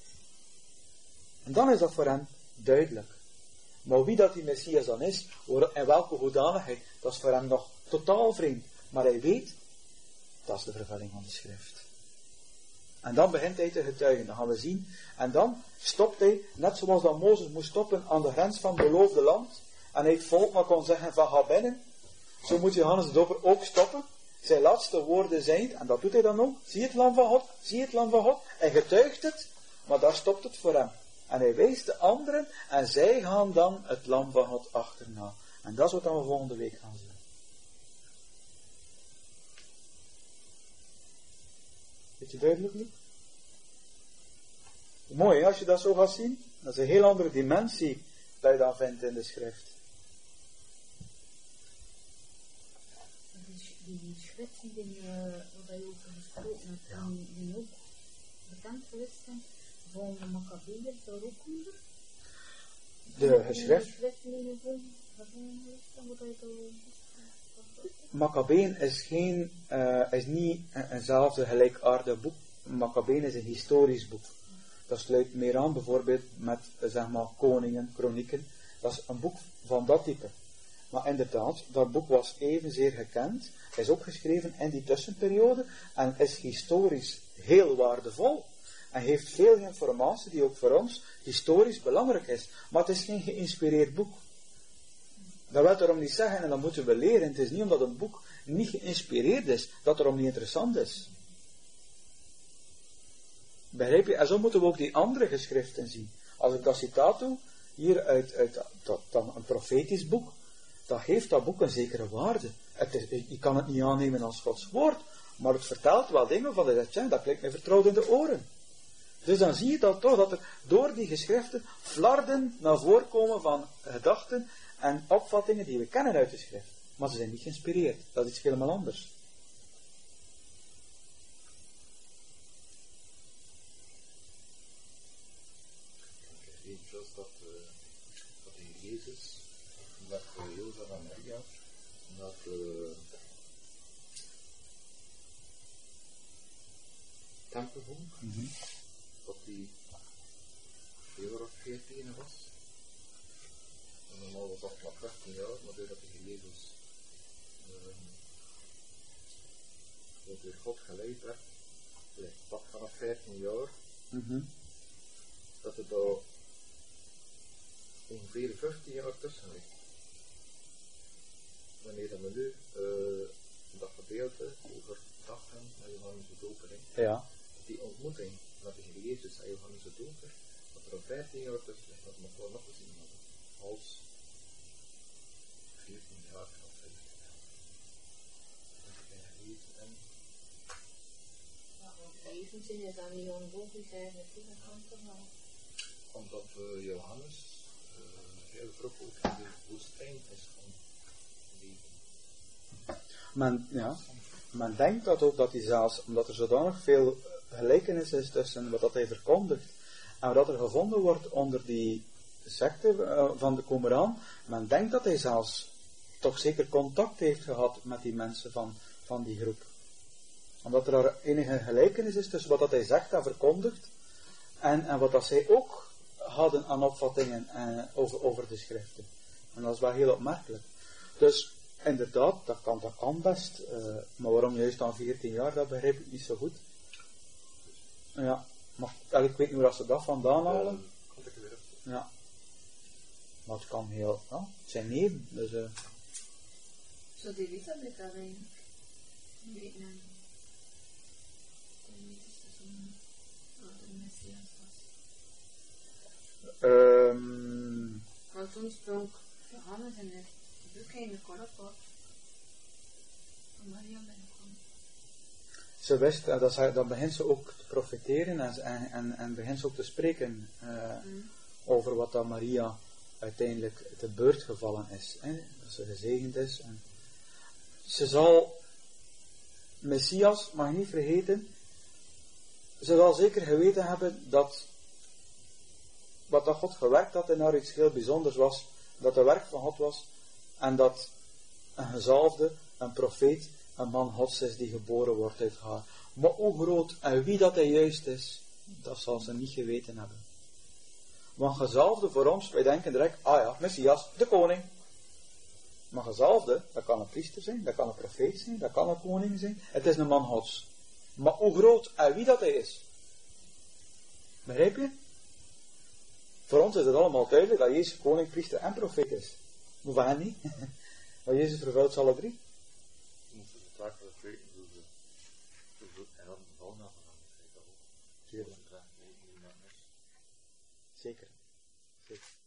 En dan is dat voor hem duidelijk. Maar wie dat die Messias dan is, en welke hoedanigheid, dat is voor hem nog totaal vreemd. Maar hij weet, dat is de vervulling van de schrift. En dan begint hij te getuigen, dat gaan we zien. En dan stopt hij, net zoals dat Mozes moest stoppen aan de grens van het beloofde land. En hij het volk maar kon zeggen van ga binnen. Zo moet Johannes de Doper ook stoppen. Zijn laatste woorden zijn, en dat doet hij dan ook. Zie het lam van God, zie het lam van God. Hij getuigt het, maar daar stopt het voor hem. En hij wijst de anderen en zij gaan dan het lam van God achterna. En dat is wat we volgende week gaan zien. Beetje duidelijk nu? Mooi, hè, als je dat zo gaat zien. Dat is een heel andere dimensie dat je dan vindt in de schrift. Die schriften waar je over gesproken hebt, die ook bekend geweest zijn, van de Maccabeeën daar ook onder? De geschrift. Maccabeeën is niet eenzelfde gelijkaardig boek. Maccabeeën is een historisch boek. Dat sluit meer aan bijvoorbeeld met zeg maar koningen, kronieken. Dat is een boek van dat type. Maar inderdaad, dat boek was evenzeer gekend. Is ook geschreven in die tussenperiode en is historisch heel waardevol. En heeft veel informatie die ook voor ons historisch belangrijk is. Maar het is geen geïnspireerd boek. Dat wil daarom niet zeggen, en dat moeten we leren. Het is niet omdat een boek niet geïnspireerd is, dat daarom niet interessant is. Begrijp je? En zo moeten we ook die andere geschriften zien. Als ik dat citaat doe, hier uit dan een profetisch boek, dan geeft dat boek een zekere waarde. Je kan het niet aannemen als Gods woord, maar het vertelt wel dingen van dat klinkt me vertrouwd in de oren. Dus dan zie je dat toch, dat er door die geschriften flarden naar voren komen van gedachten en opvattingen die we kennen uit de schrift. Maar ze zijn niet geïnspireerd. Dat is iets helemaal anders. Ik zoals dat de Heer Jezus, dat Jozef en Maria, dat tempelboek, dat die 4 of 14 was. En normaal was dat maar 15 jaar, maar doordat de Heer Jezus door God geleid werd, dat vanaf 15 jaar, dat er daar ongeveer 15 jaar tussen ligt. Wanneer dat we nu dat gedeelte over dachten met Johannes de Doper, ja. Die ontmoeting met de Heer Jezus en Johannes de Doper, dat er al 15 jaar tussen ligt, dat we nog wel nog gezien hadden, als 14 jaar of 15 jaar. Dat ik ben gelezen en... Even zin is aan die Jan Boven zijn, dat is een verhaal. Omdat Johannes heel vroeg ook in de woestijn is gaan leven. Men denkt dat ook dat hij zelfs, omdat er zodanig veel gelijkenis is tussen wat hij verkondigt en wat er gevonden wordt onder die secte van de Qumran, men denkt dat hij zelfs toch zeker contact heeft gehad met die mensen van die groep. Omdat er enige gelijkenis is tussen wat dat hij zegt en verkondigt en wat dat zij ook hadden aan opvattingen over de schriften. En dat is wel heel opmerkelijk. Dus inderdaad, dat kan best. Maar waarom juist dan 14 jaar, dat begrijp ik niet zo goed. Ja, maar ik weet niet waar ze dat vandaan halen. Ja. Maar het kan heel, ja, het zijn neven. Dus, Zo die weet dat ik dat eigenlijk. Ik weet niet. Want toen sprong Johannes in het boek in de korrelpot van Maria binnenkwam. Ze wist, dan begint ze ook te profeteren en begint ze ook te spreken over wat dan Maria uiteindelijk te beurt gevallen is. Dat ze gezegend is. En ze zal, Messias, mag je niet vergeten, ze zal zeker geweten hebben dat wat dat God gewerkt had in haar iets heel bijzonders was, dat het werk van God was en dat een gezalfde, een profeet, een man Gods is die geboren wordt uit haar. Maar hoe groot en wie dat hij juist is, dat zal ze niet geweten hebben. Want gezalfde voor ons, wij denken direct, ah ja, Messias, de koning. Maar gezalfde, dat kan een priester zijn, dat kan een profeet zijn, dat kan een koning zijn. Het is een man Gods. Maar hoe groot en wie dat hij is. Begrijp je? Voor ons is het allemaal duidelijk dat Jezus koning, priester en profeet is. Maar van hen niet. Want Jezus vervult ze alle drie. Je moet de taak van de vreten doen. En dan de volgende van hem. Zeker. Zeker.